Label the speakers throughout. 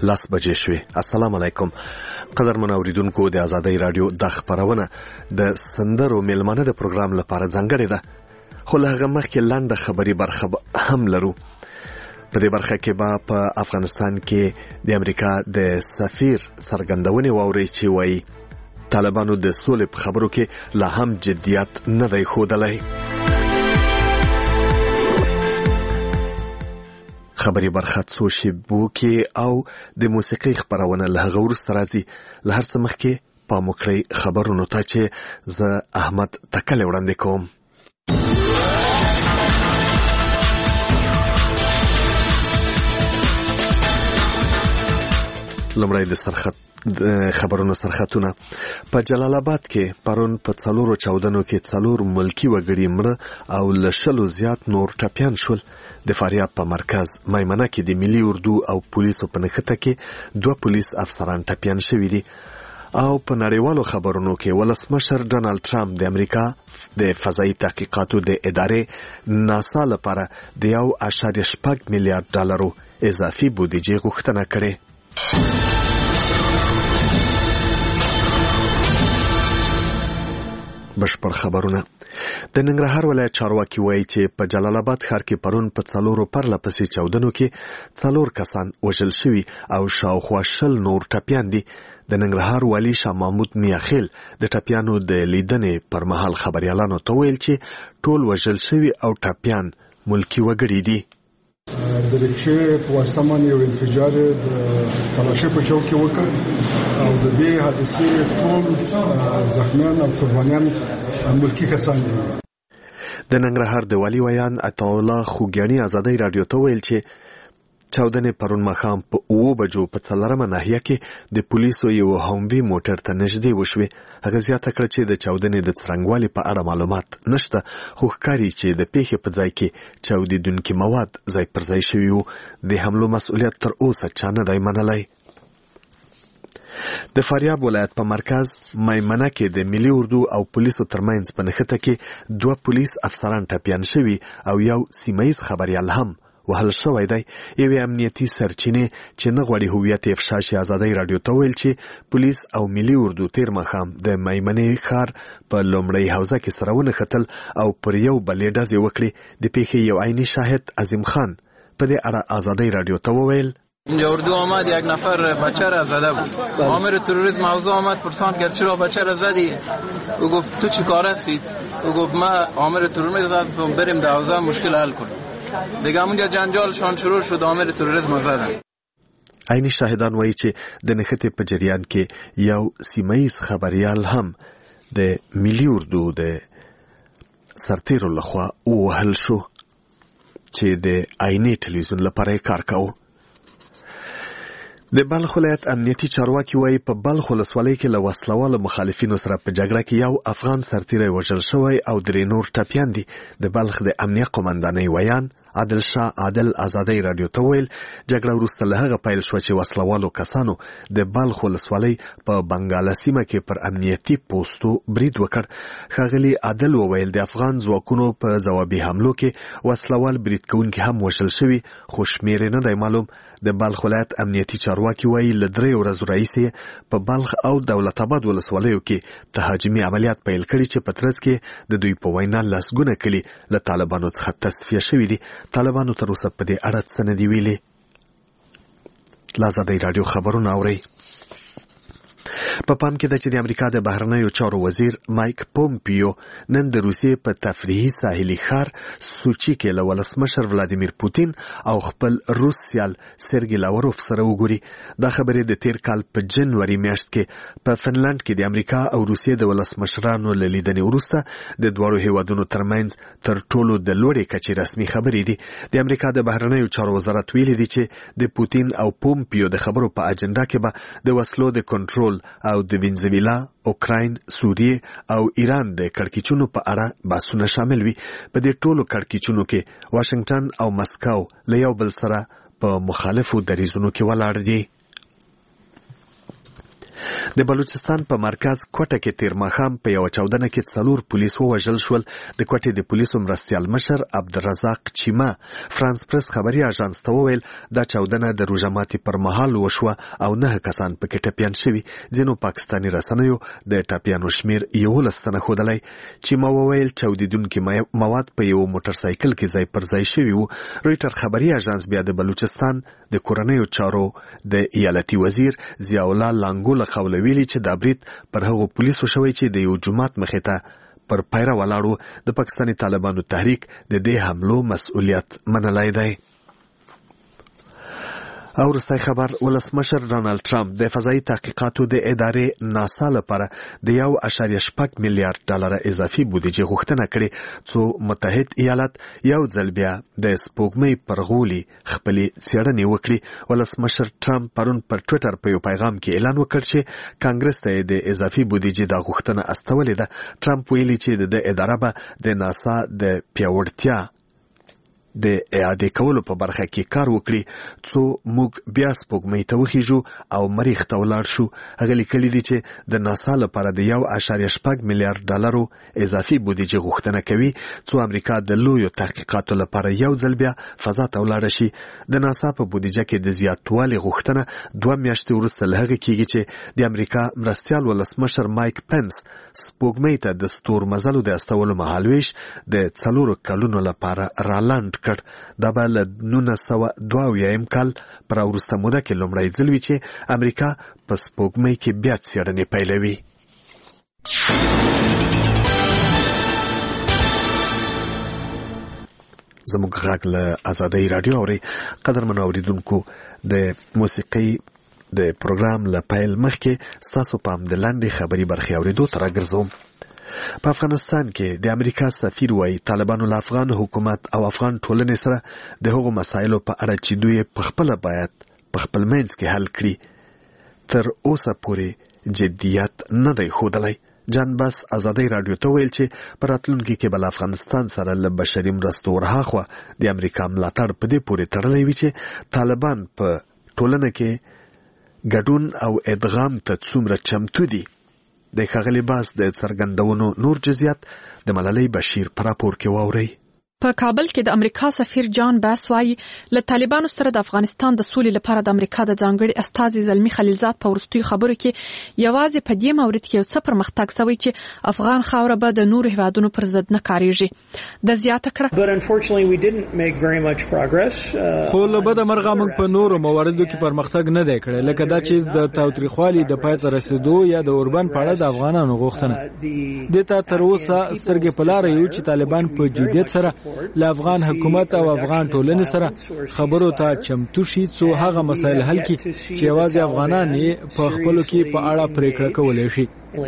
Speaker 1: لاس بجې شوې. السلام علیکم قدرمن اوریدونکو، د آزادۍ رادیو د خبرونه د سندرو میلمانه د پروګرام لپاره ځانګړې ده، خو له هغه مخکې لنډه خبري برخه هم لرو. په دې برخه کې به په افغانستان کې د امریکا د سفیر څرګندونې واورئ چې وایي طالبانو د سولې په خبرو کې لا هم جدیت نه دی ښودلی. خبري برخه څو شیبو کې او د موسیقۍ خبرونه له هغه وروسته راځي. له هر څه مخکې پام وکړئ خبرونو ته چې زه احمد تکلی وړاندې کوم. لومړی د خبرونو سرخطونه. په جلال آباد کې پرون په 4 چاودنو کې 4 ملکی وګړي مړه او له 100 زیات نور ټپیان شول. د فاریاب په مرکز میمنه کې د ملي اردو او پولیسو په نښته کې 2 پولیس افسران ټپیان شوي دي. او په نړیوالو خبرونو کې ولسمشر ډونالد ټرمپ د امریکا د فضایي تحقیقاتو د ادارې ناسا لپاره د 1.8 میلیارډ ډالرو اضافي بودیجه غوښتنه کړې. بشپړ خبرونه. د ننګرهار ولایت چارواکي وایي چې په جلال آباد ښار کې پرون په 4 پرلپسې چاودنو کې 4 کسان وژل شوي او شاوخوا 20 نور ټپیان دي. د ننګرهار والي شاه محمود میاخیل د ټپیانو د لیدنې پر مهال خبريالانو ته ویل چې ټول وژل شوي او ټپیان ملکی وګړي دي.
Speaker 2: د رکشې په واسطه باندې یو انفجار د تلاشۍ په چوک کې وکړ او د دې حادثې ټول زخمیان او قربانیان ملکی کسان دي.
Speaker 1: د ننګرهار د والي ویان عطاالله خوګیاني آزادۍ رادیو ته ویل چې چاودنې پرون ماښام په 9 بجو په 4مه ناحیه کې د پولیسو یو هموي موټر ته نږدې وشوې. هغه زیاته کړه چې د چاودنې د څرنګوالي په اړه معلومات نشته، خو ښکاري چې د پیښې په ځای کې چاودېدونکي مواد ځای پر ځای شوي وو. د حملو مسؤلیت تر اوسه چا نه دی منلی. د فاریاب ولایت په مرکز میمنه کې د ملي اردو او پولیسو ترمنځ په نښته کې 2 پولیس افسران ټپیان شوي او یو سیمه‌ییز خبریال هم وهل شوی دی. یوې امنیتي سرچینې چې نه غواړي هویت افشا شي آزادۍ رادیو ته ویل چې پولیس او ملي اردو تیر ماښام د میمنې ښار په لومړۍ حوزه کې سره ونښتل او پر یو بلې ډزې وکړې. د پیښې یو عیني شاهد عظیم خان په دې اړه آزادۍ رادیو ته وویل
Speaker 3: اینجا اردو آمد، یک نفر بچه را زده بود. آمر تروریسم موضوع آمد، پرسان کرد چرا بچه را زدی؟ او گفت تو چی کار هستید؟ او گفت ما آمر تروریسم زدم، بریم در حوزه مشکل حل کنیم. دیگه اونجا جنجالشان شروع شد، آمر تروریسم زدن.
Speaker 1: عیني شاهدان وایي چې د نښتې په جریان کې یو سیمه‌ییز خبریال هم د ملي اردو د سرتیرو لخوا ووهل شو چې د عیني ټلویزیون لپاره کار کاوه. د بلخ ولایت امنیتي چارواکي وایي په بلخ ولسوالۍ کې له وسلوالو مخالفینو سره په جګړه کې یو افغان سرتیری وژل شوی او 3 نور ټپیان دي. د بلخ د امنیه قومندانۍ ویان عادل شاه عادل آزادۍ رادیو ته ویل جګړه وروسته له هغه پیل شوه چې وسلوالو کسانو د بلخ ولسوالۍ په بنګاله سیمه کې پر امنیتي پوستو برید وکړ. ښاغلي عادل وویل د افغان ځواکونو په ځوابي حملو کې وسلوال برید کوونکي هم وژل شوي، خو شمېر نه دی معلوم. د بلخ ولایت امنیتي چارواکي وایي له 3 ورځو راهیسې په بلخ او دولت آباد ولسوالیو کې تهاجمي عملیات پیل کړي چې په ترڅ کې د دوی په وینا لسګونه کلي له طالبانو څخه تصفیه شوي دي. طالبانو تر اوسه په دې اړه څه نه دي ویلي. له آزادۍ راډیو خبرونه اورئ. په پام کې ده چې د امریکا د بهرنیو چارو وزیر مایک پومپیو نن د روسیې په تفریحي ساحلي ښار سوچي کې له ولسمشر ولادیمیر پوتین او خپل روس سیال سرګي لاوروف سره وګوري. دا خبرې د تیر کال په جنوري میاشت کې په فنلند کې د امریکا او روسیې د ولسمشرانو له لیدنې وروسته د دواړو هیوادونو ترمنځ تر ټولو د لوړې کچې رسمي خبرې دي. د امریکا د بهرنیو چارو وزارت ویلي دي چې د پوتین او پومپیو د خبرو په اجنډا کې به د وسلو د کنټرول او د وینزویلا، اوکراین، سوریه او ایران د کړکېچونو په اړه بحثونه شامل وي. په دې ټولو کړکېچونو کې واشنگټن او مسکو له یو بل سره په مخالفو دریځونو کې ولاړ دي. د بلوچستان په مرکز کوټه کې تیر ماښام په یو چاودنه کې 4 پولیس ووژل شول. د کوټې د پولیسو مرستیال مشر عبدالرزاق چیما فرانس پریس خبري اژانس ته وویل دا چاودنه د روژه ماتي پر مهال وشوه او 9 کسان پکې ټپیان شوي. ځینو پاکستاني رسنیو د ټپیانو شمیر 11 تنه ښودلی. چیما وویل چاودیدونکي مواد په یو موټر سایکل کې ځای پر ځای شوي وو. رویټر خبري اژانس بیا د بلوچستان د کورنیو چارو د ایالتي وزیر ضیاء الله لانګو له قوله ویلي چې دا برید پر هغو پولیسو شوی چې د یو جومات مخې ته پر پیره ولاړو. د پاکستاني طالبانو تحریک د دې حملو مسؤلیت منلی دی. او وروستی خبر، ولسمشر ډانلډ ټرمپ د فضایي تحقیقاتو د ادارې ناسا لپاره د 1.6 میلیارډ ډالر اضافي بودیجه غوښتنه کړې څو متحد ایالات یو ځل بیا د سپوږمۍ پر غولي خپلې څېړنې وکړي. ولسمشر ټرمپ پرون پر ټویټر په یو پیغام کې اعلان وکړ چې کانګرس ته د اضافي بودیجې د غوښتنه استولې ده. ټرمپ ویلي چې د اداره به د ناسا د پیاوړتیا د اعاده کولو په برخه کې کار وکړي څو موږ بیا سپوږمۍ ته وخیژو او مریخ ته ولاړ شو. هغه لیکلي دي چې د ناسا لپاره د 1.6 میلیارډ ډالرو اضافي بودیجه غوښتنه کوي څو امریکا د لویو تحقیقاتو لپاره یو ځل بیا فضا ته ولاړه شي. د ناسا په بودیجه کې د زیاتوالي غوښتنه 2 میاشتې وروسته له هغه کېږي چې د امریکا مرستیال ولسمشر مایک پنس سپوږمۍ ته د ستورمزلو د استولو مهالویش د 4 کلونو لپاره رالانډ کړ. دا به له 1972 کال پر وروسته موده کې لومړی ځل وي چې امریکا په سپوږمۍ کې بیا څېړنې پیلوي. زموږ غږ له آزادۍ راډیو اوري. قدرمنو اوریدونکو، د موسیقۍ د پروګرام له پیل مخکې ستاسو پام د لاندې خبري برخې اوریدو ته راګرځوم. په افغانستان کې د امریکا سفیر وایي طالبانو له افغان حکومت او افغان ټولنې سره د هغو مسایلو په اړه چې دوی په خپله باید په خپل منځ کې حل کړي تر اوسه پورې جدیت نه دی ښودلی. جان بس آزادۍ راډیو ته ویل چې په راتلونکي کې به له افغانستان سره له بشري مرستو ورهاخوا د امریکا ملاتړ په دې پورې تړلی وي چې طالبان په ټولنه کې ګډون او ادغام ته څومره چمتو دي. د ښاغلي باس د څرګندونو نور جزئیات د ملالۍ بشیر په راپور کې واورئ.
Speaker 4: په کابل کې د امریکا سفیر جان باس وايي له طالبانو سره د افغانستان د سولې لپاره د امریکا د ځانګړي استازي زلمی خلیلزاد په وروستیو خبرو کې یوازې په دې مورد کې یو څه پرمختګ شوی چې افغان خاوره به د نورو هیوادونو پر ضد نه کاریږي. د زیاته کړه
Speaker 5: خو له بده مرغه موږ په نورو مواردو کې پرمختګ نه دی کړی، لکه دا چې د تاوتریخوالي د پای ته رسیدو یا د اوربند په اړه د افغانانو غوښتنه. دته تر اوسه سترګې په لاره یو چې طالبان په جدیت سره له افغان حکومت او افغان ټولنې سره خبرو ته چمتو شي څو هغه مسایل حل کړي چې یوازې افغانان یې په خپلو کې په اړه پریکړه کولی شي.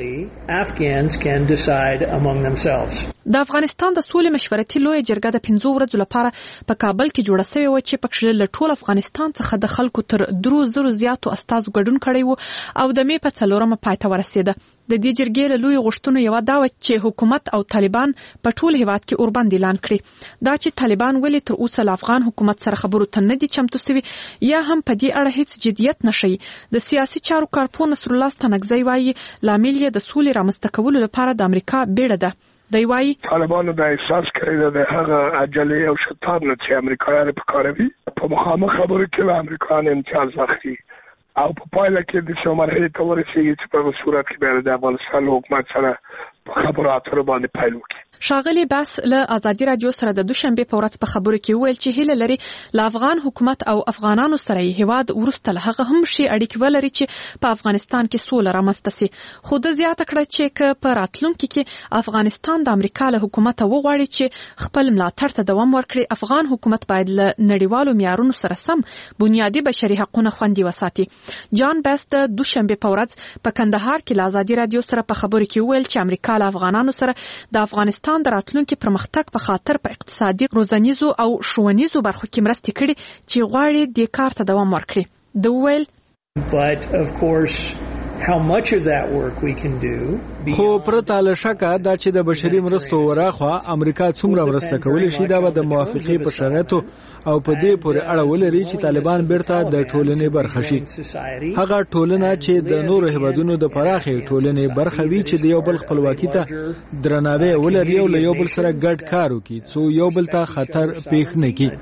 Speaker 4: د افغانستان د سولې مشورتي لویه جرګه د 5 ورځو لپاره په کابل کې جوړه شوې و چې پکې له ټول افغانستان څخه د خلکو تر 3000 زیاتو استازو ګډون کړی وو او د مې په 4مه پای ته ورسېده. د دې جرګې له لوی غوښتنو یو دا و چې حکومت او طالبان په ټول هیواد کې اوربند اعلان کړي. دا چې طالبان ولې تر اوسه له افغان حکومت سره خبرو ته نه دي چمتو شوي یا هم په دې اړه هیڅ جدیت نشي. د سیاسي چارو کارپوه نصر الله ستنګزی وايي لامل یې د سولې رامنځته کولو لپاره د امریکا بیړه ده. دی وايي
Speaker 6: طالبانو د احساس کړی د هغه عجله او شتاب نه چې امریکایان په کاروي په مخامخ خبرو کې له امریکایان امتیاز اخلي او په پایله کې د شمارې ته ورسېږي چې په صورت کې به د افغانستان حکومت سره په خبرو اترو باندې پیل وکړي.
Speaker 4: ښاغلي باس له آزادي رادیو سره د دوشنبه په ورځ په خبرو کې ویل چې هیله لري له افغان حکومت او افغانانو سره یې هیواد ورسته له هغه هم شي اړیکې ولري چې په افغانستان کې سوله رامنځته شي. خو د زیاته کړه چې که په راتلونکي کې افغانستان د امریکا له حکومت وغواړي چې خپل ملاتړ ته دوام ورکړي، افغان حکومت باید له نړیوالو معیارونو سره سم بنیادي بشري حقوقونه خوندي وساتي. جان باس د دوشنبه په ورځ په کندهار کې له آزادي رادیو سره په خبرو کې ویل چې امریکا له افغانانو سره د افغانستان د راتلونکي پرمختګ په خاطر په اقتصادي، روزنیزو او ښوونیزو برخو کې مرستې کړي چې غواړي دې کار ته دوام ورکړي. د ویل
Speaker 7: But of course how much of that work we can do
Speaker 5: خو پرته له شکه دا چې د بشري مرستو وراخوا امریکا څومره مرسته کولی شي دا به د موافقې په شرایطو او په دې پورې اړه ولري چې طالبان بیرته د ټولنې برخه شي. هغه ټولنه چې د نورو هیوادونو د پراخې ټولنې برخه وي چې د یو بل خپلواکي ته درناوی ولري او له یو بل سره ګډ کار وکړي څو یو بل ته خطر پیښ نه کړي.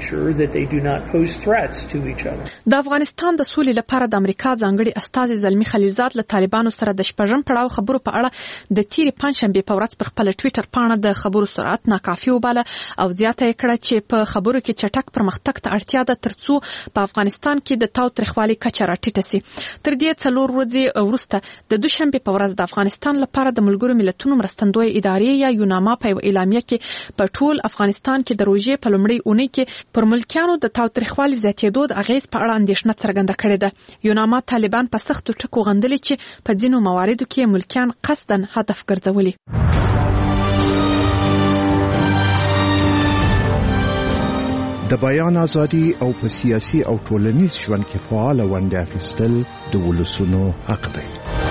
Speaker 4: د افغانستان د سولې لپاره د امریکا ځانګړي استازي زلمی خلیلزاد له طالبانو سره د شپږم پړاو خبرو په اړه د تیری پنځشنبه په ورځ پر خپل ټوئیټر پاڼه د خبرو سرعت ناکافي وباله او زیاته کړه چې په خبرو کې چټک پرمختګ ته اړتیا ده ترڅو په افغانستان کې د تاوتریخوالي کچه راټیټه شي. تر دې 4 ورځې وروسته د دوشنبه په ورځ د افغانستان لپاره د ملګرو ملتونو مرستندوی ادارې یا یوناما په اعلامیه کې په ټول افغانستان کې د روژې په لومړۍ اونۍ کې پر ملکیانو د تاوتریخوالي زیاتېدو د اغیز په اړه اندېښنه څرګنده کړې ده. یوناما طالبان په سختو ټکو غندلي چې په ځینو مواردو کې ملکیان قصداً هدف ګرځولي.
Speaker 7: د بیان ازادي او په سیاسي او ټولنیز ژوند کې فعال ونډه اخیستل د ولسونو حق دی.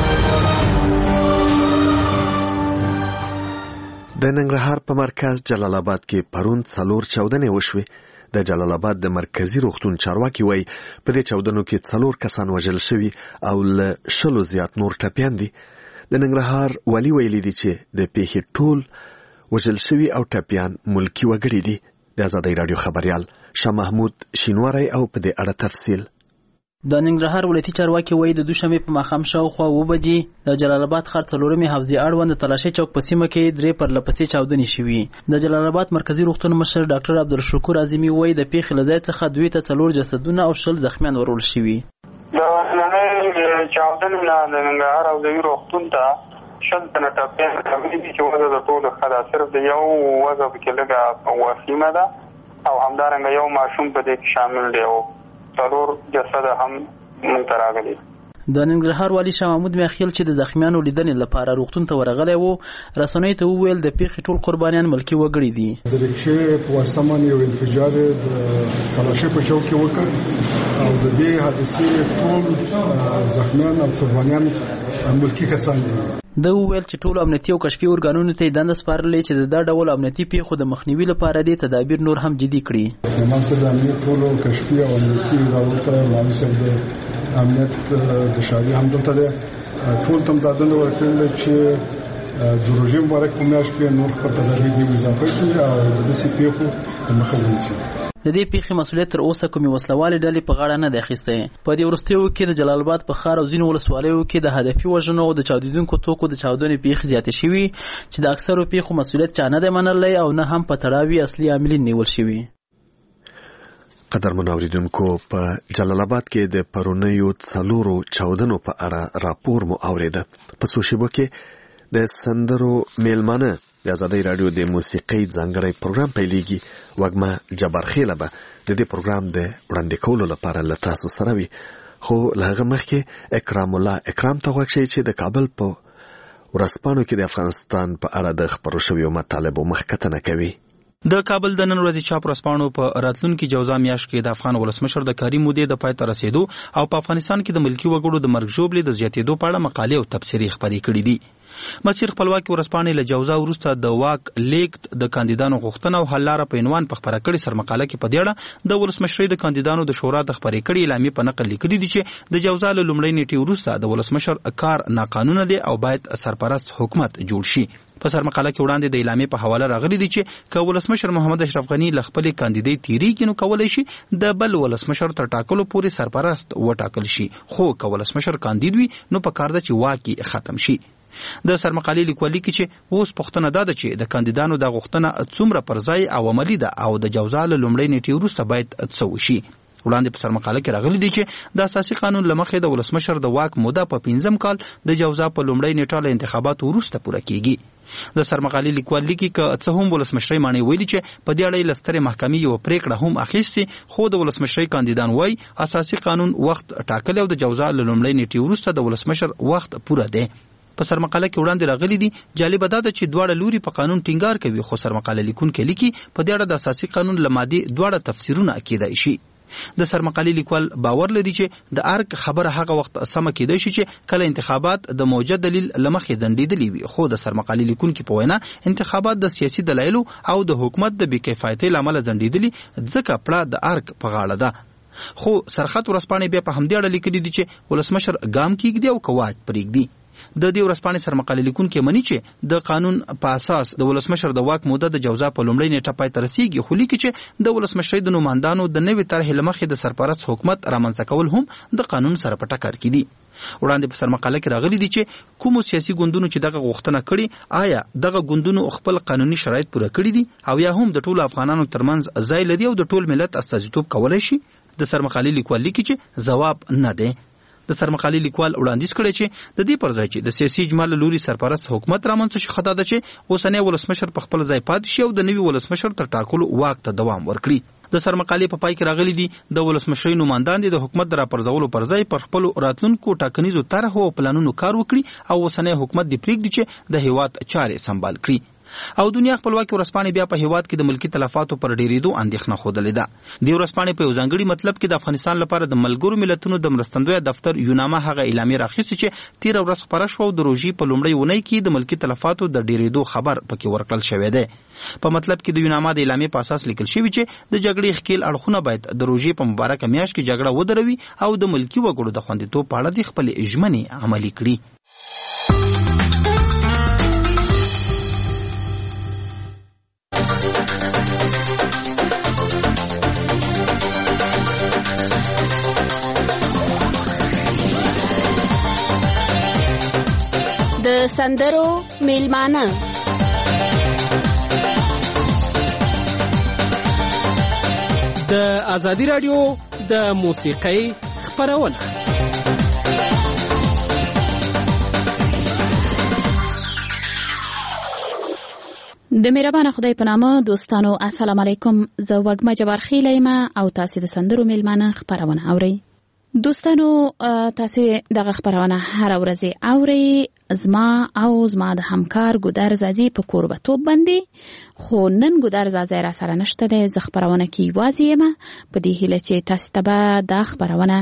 Speaker 1: د ننګرهار په مرکز جلال آباد کې پرون 4 چاودنې وشوې. د جلال آباد د مرکزی روغتون چارواکي وایي په دې چاودنو کې 4 کسان وژل شوي او له 10 زیات نور ټپیان دي. د ننګرهار والی ویلي دي چې د پیښې ټول وژل شوي او ټپیان ملکی وګړي دي. د آزادۍ رادیو خبريال شاه محمود شینواری او په دې اړه تفصیل.
Speaker 8: د ننګرهار ولایتي چارواکي وایي د دوشنبه په ماښام شاوخوا 2 بجې د جلال آباد ښار 4مې حوزې اړوند د تلاشۍ چوک په سیمه کې 3 پرلپسې چاودنې شوي. د جلال آباد مرکزی روغتون مشر ډاکټر عبدالشکور اعظمي وایي د پیښې له ځای څخه 2 ته 4 جسدونه او 20 زخمیان ورول شوي.
Speaker 9: د نننۍ چاودنې نه د ننګرهار حوزې روغتون ته شل تنه ټپیان راغلي دي چې وضع د ټولو ښه ده. صرف د یو وضع پکې لږه وخیمه ده او همدارنګه یو ماشوم په دې کې شامل دی او 4 جسد هم موږ ته راغلي.
Speaker 8: د ننګرهار والی شاه محمود میاخیل چې د زخمیانو لیدنې لپاره روغتون ته ورغلی وو رسنیو ته وویل د پیښې ټول قربانیان ملکي وګړي دي.
Speaker 2: د رکشې په واسطه باندې یو انفجار د تلاشۍ په چوک کې وکړ او د دې حادثې ټول زخمیان او قربانیان ملکي کسان دي.
Speaker 8: د وویل چې ټول امنیتي او کشفي ارګانونو ته دنده سپارلې چې د دا ډول امنیتي پیښو د مخنیوي لپاره د تدابیر نور هم جدي کړي.
Speaker 2: مناسب امنیت ټول کشفي او امنیتي ادارو ته مناسب د امنیت د شاوی هم دلته ټول تم دادنه ورکړل چې د روژې مبارک په میاشت کې نور خپل تدابیر اضافه کړي او د دې پیښو مخه ونیسي.
Speaker 8: د دې پیښې مسؤلیت تر اوسه کومې وسلوالې ډلې په غاړه نه دی اخیستی. په دې وروستیو کې د جلال آباد په ښار او ځینو ولسوالیو کې د هدفي وژنو او د چاودېدونکو توکو د چاودنې پیښې زیاتې شوي چې د اکثرو پیښو مسؤلیت چا نه دی منلی او نه هم په تړاو اصلي عاملین نیول شوي.
Speaker 1: قدرمن اوریدونکو په جلال آباد کې د پرونیو 4 چاودنو په اړه راپور مو اوریده. په څو شیبو کې د سندرو میلمانه د آزادۍ رادیو د موسیقۍ ځانګړی پروګرام پیلېږي. وګمه جبارخیله به د دې پروګرام د وړاندې کولو لپاره له تاسو سره وي. خو له هغه مخکې اکرام الله اکرام ته غوږ شئ چې د کابل په ورځپاڼو کې د افغانستان په اړه د خپرو شویو مطالبو مخکتنه کوي.
Speaker 10: د کابل د نن ورځې چاپ ورځپاڼو په راتلونکي جوزا میاشت کې د افغان ولسمشر د کاري مودې د پای ته رسیدو او په افغانستان کې د ملکي وګړو د مرګ ژوبلې د زیاتېدو په اړه مقالې او تبصرې خپرې کړې دي. مسیر خپلواکي ورځپاڼې له جوزا وروسته د واک لیږد د کاندیدانو غوښتنه او حل لاره په عنوان په خپره کړې سرمقاله کې په دې اړه د ولسمشرۍ د کاندیدانو د شورا د خپرې کړې اعلامیې په نقل لیکلي دي چې د جوزا له لومړۍ نیټې وروسته د ولسمشر کار ناقانونه دی او باید سرپرست حکومت جوړ شي. په سرمقاله کې وړاندې د اعلامیې په حواله راغلي دي چې که ولسمشر محمد اشرف غنی له خپلې کاندیدۍ تیریږي نو کولی شي د بل ولسمشر تر ټاکلو پورې سرپرست وټاکل شي. خو که ولسمشر کاندید وي نو پکار ده چې واک یې ختم شي. د سرمقالې لیکوال لیکي چې اوس پوښتنه ده چې د کاندیدانو د غوښتنه څومره پر ځای او عملي ده او د جوزا له لومړۍ نیټې وروسته باید څه وشي. وړاندې په سرمقاله کې راغلي دي چې د اساسي قانون له مخې د ولسمشر د واک موده په 5 کال د جوزا په لومړۍ نیټه له انتخاباتو وروسته پوره کیږي. د سرمقالې لیکوال لیکي که څه هم ولسمشرۍ معنی ویلي چې په دې اړه لسترې محکمې یو پریکړه هم اخیستې خو د ولسمشرۍ کاندیدان وایي اساسي قانون وخت ټاکلی او د جوزا له لومړۍ نیټې وروسته د ولسمشر وخت پوره دی. په سرمقاله کې وړاندې راغلي دي جالبه ده چې دواړه لوري په قانون ټینګار کوي خو سرمقاله لیکونکي لیکي په دې اړه د اساسي قانون له مادې دواړه تفسیرونه کېدای شي. د سرمقالي لیکوال باور لري چې د ارګ خبره هغه وخت سم کېدای شي چې کله انتخابات د موجود دلیل لمخې ځنډېدلې وي، خو د سرمقالي لیکونکو په وینا انتخابات د سیاسي دلایلو او د حکومت د بېکفایتۍ له امله ځنډېدلي، ځکه پړه د ارګ په غاړه ده. خو سرخط ورځپاڼې بیا په همدې اړه لیکلي دي چې ولسمشر ګام کېږدي او که واک پرېږدي. د دې ورځپاڼې سرمقالي لیکونکي مني چې د قانون په اساس د ولسمشر د واک موده د جوزا په لومړۍ نیټه پای ته رسیږي، خو لیکي چې د ولسمشرۍ د نوماندانو د نوې طرحې له مخې د سرپرست حکومت رامنځته کول هم د قانون سره په ټکر کې دي. وړاندې په سرمقاله کې راغلي دي چې کومو سیاسي ګوندونو چې دغه غوښتنه کړې، آیا دغه ګوندونو خپل قانوني شرایط پوره کړي دي او یا هم د ټولو افغانانو ترمنځ ځای لري او د ټول ملت استازیتوب کولی شي؟ د سرمقالي لیکوال لیکي چې ځواب نه دی. د سرمقالي لیکوال وړاندیز کړی چې د دې پر ځای چې د سیاسي اجماع له لوري سرپرست حکومت رامنځته شي، خطا ده چې اوسنی ولسمشر په خپل ځای پاتې شي او د نوي ولسمشر تر ټاکلو واک ته دوام ورکړي. د سرمقالي په پای کې راغلي دي د ولسمشرۍ نوماندان د حکومت د راپرځولو پر ځای پر خپل راتلونکو ټاکنیزو طرحو او پلانونو کار وکړي او اوسنی حکومت دې پرېږدي چې د هیواد چارې سمبال کړي. او دنیا خپلواکي ورځپاڼې بیا په هیواد کې د ملکی تلفاتو پر ډیریدو اندېښنه ښودلې ده. د ورځپاڼې په یو ځانګړي مطلب کې د افغانستان لپاره د ملګرو ملتونو د مرستندوی دفتر یونامه هغه اعلامیه راخیستې چې 13 ورځ خپره شوه او د روژې په لومړۍ اونۍ کې د ملکی تلفاتو د ډیریدو خبر پکې ورکړل شوی دی. په مطلب کې د یونامه د اعلامیې په اساس لیکل شوی چې د جګړې ښکېل اړخونه باید د روژې په مبارکه میاشت کې جګړه ودروي او د ملکی وګړو د خوندیتوب په اړه د خپلې ژمنې عملي کړي.
Speaker 11: د سندرو میلمانه
Speaker 12: د ازادي رادیو د موسیقۍ خپرونه.
Speaker 11: د مهربان خدای په نامه دوستانو السلام علیکم. زه وګما جبار خیلی ما او تاسو د سندرو میلمانه خپرونه اورئ. دوستانو تاسو دغه خبرونه هر ورځ اوري، زما او زما د همکار ګودر زازي په کوربتوب باندې، خو نن ګودر زازي را سره نشته ده. زه خبرونه کې واضح یم په دې هیله چې تاسو ته د خبرونه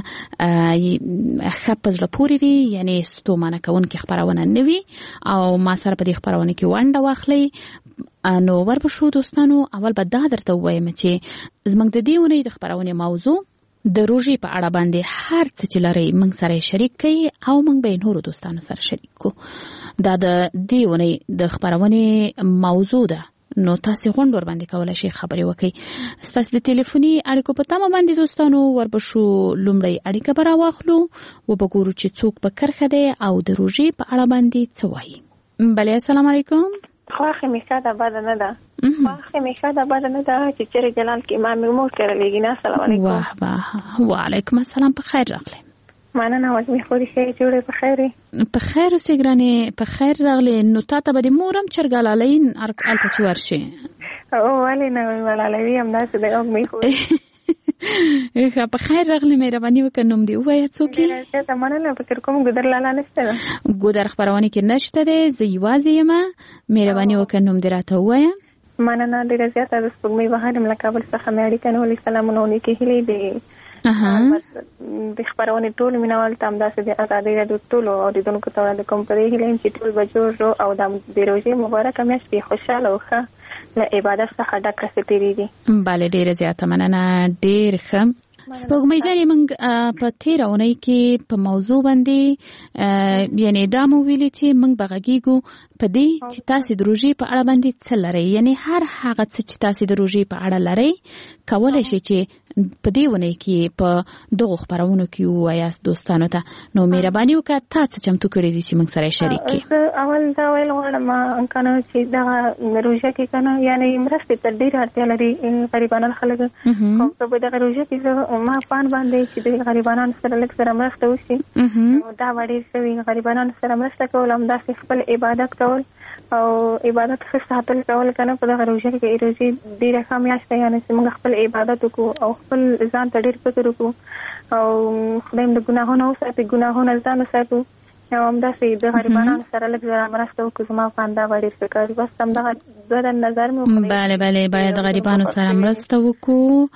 Speaker 11: خپل لپاره وي، یعنی ستومانه کون کې خبرونه نوي او ما سره په دې خبرونه کې ونده واخلي. نو ورپښو دوستانو اول به دا درته وایم چې زموږ د دې ونې د خبرونه موضوع د روژې په اړه باندې هر څه چې لري موږ سره شریک کړئ او موږ به نورو دوستانو سره شریک کو. دا د دې ونې د خبرونه موضوع ده، نو تاسو غونډ ور باندې کولای شئ خبرې وکړئ. ستاسو د ټلیفوني اړیکو په تمه باندې دوستانو ورپښو لومړی اړیکه به راواخلو و به ګورو چې څوک په کرخه دی او د روژې په اړه باندې څه وایي. بله السلام علیکم.
Speaker 13: خواخې میخه د بده نه ده، خواخې میخه د بده نه ده چې چېرې جلال کې امام مور کړه لګینه. السلام علیکم.
Speaker 11: واه وعلیکم السلام. په خیر راغلی.
Speaker 13: مننه. وزمي خوري ښه جوړې په خیر
Speaker 11: په خیر اوسې ګرانې په خیر راغلی. نو تا ته به د مورم چرګالالین هلته چې ورشي
Speaker 13: ولې نه ولالوي همداسې د وزمي خوري
Speaker 11: په خیر راغلی. مهرباني وکړه نوم دې ووایه څوک یې؟
Speaker 13: زه مننه فکر کوم ګودر لالا نشته ده.
Speaker 11: ګودر خپرونه کې نشته دی، زه یوازې یم. مهرباني وکړه نوم دې راته ووایه.
Speaker 13: مننه ډېره زیاته. د سپوږمۍ بهار یم له کابل څخه مې اړیکه نیولې. سلامونه او نیکې هیلې د خپرونې ټول مینوال ته همداسې د ازادۍ راډیو ټولو اورېدونکو ته وړاندې کوم. په دې هیله یم چې ټول به جوړ او د روژې مبارکه میاشت بې خوشحاله او ښه له عبادت څخه ډکه سه تېرېږي.
Speaker 11: بله ډېره زیاته مننه. ډېر ښه. سپوږمۍ جانې موږ په تېره اونۍ کې په موضوع باندې یعنی دا مو ویلي چې موږ به غږیږو په دې چې تاسې د روژې په اړه باندې څه لرئ، یعنی هر هغه څه چې تاسې د روژې په اړه لرئ کولی شئ چې په دې اونۍ کې په دغو خپرونو کې ووایاست دوستانو ته. نو مهرباني وکړه تا څه چمتو کړي دي چې موږ سره شریک کړي؟
Speaker 13: زه اول دا ویل غواړم که نه چې دغه روژه کې که نه یعنې مرستې ته ډېره اړتیا لري غریبانان خلک. خو که په دغه روژه کې زه ما پان باندې چې د غریبانانو سره لږ سره مرسته وشي نو دا به ډېر ښه وي. غریبانانو سره مرسته کول، همداسې خپل عبادت کول او عبادت ښه ساتل کول که نه په دغه روژه کې. روژې ډېره ښه میاشت ده، یعنې چې موږ خپل عبادت وکړو او خپل ځان ته ډېر فکر وکړو او خدای د ګناهونو وساتي، ګناهونه ځان وساتو او همداسې د غریبانانو سره لږ زره مرسته وکړو. زما په انده به ډېر ښه کاري. بس همدغه دوه نظر مې وکړی.
Speaker 11: بله بله باید د غریبانو سره مرسته وکړو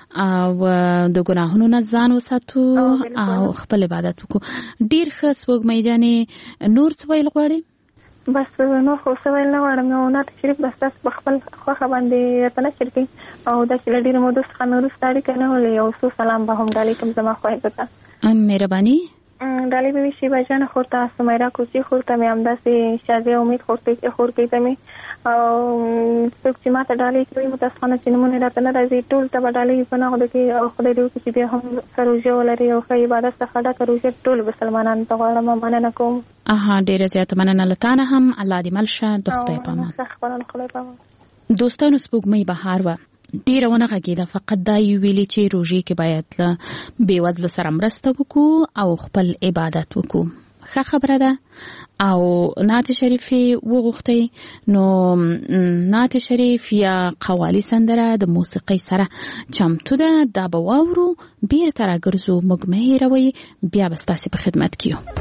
Speaker 11: او د ګناهونو نه ځان وساتو او خپل عبادت وکړو. ډیر ښه سپوږمۍ جانې، نور څه ویل غواړې؟
Speaker 13: بس نور خو څه ویل نه غواړم، نو نعت شریف بس تاسو په خپل خوښه باندې راته نشر کړئ او دا چې له ډېرو مودو څخه مې وروسته اړیکه نه ولې، یو څو سلام به هم ډالۍ کړم زما خویندو ته.
Speaker 11: مهرباني.
Speaker 13: ډالۍ به وي شیبه جان خور ته، سمیرا کوچي خور ته مې همداسې شازیه امید خور ته مې او څوک چې ما ته ډالۍ کوي متاسفانه چې نومونه راته نه راځي، ټول ته به ډالۍ په نغدو کې او خدای دې وکړي چې بیا هم ښه روژه ولري او ښه عبادت څخه ډکه روژه ټولو مسلمانانو ته غواړم. مننه کوم.
Speaker 11: ډېره زیاته مننه له تا نه هم. الله دې مل شه. د خدای په امان. دوستانو سپوږمۍ بهار وه، ډیره ونه غږېده، فقط دا یې ویلي چې روژې کې باید له بېوزلو سره مرسته وکړو او خپل عبادت وکړو. ښه خبره ده. او نعت شریف وغوښتئ، نو نعت شریف یا قوالی سندره د موسیقۍ سره چمتو ده، دا به واورو، بیرته راګرځو، موږ مه هېروئ، بیا به ستاسې په خدمت کې یو.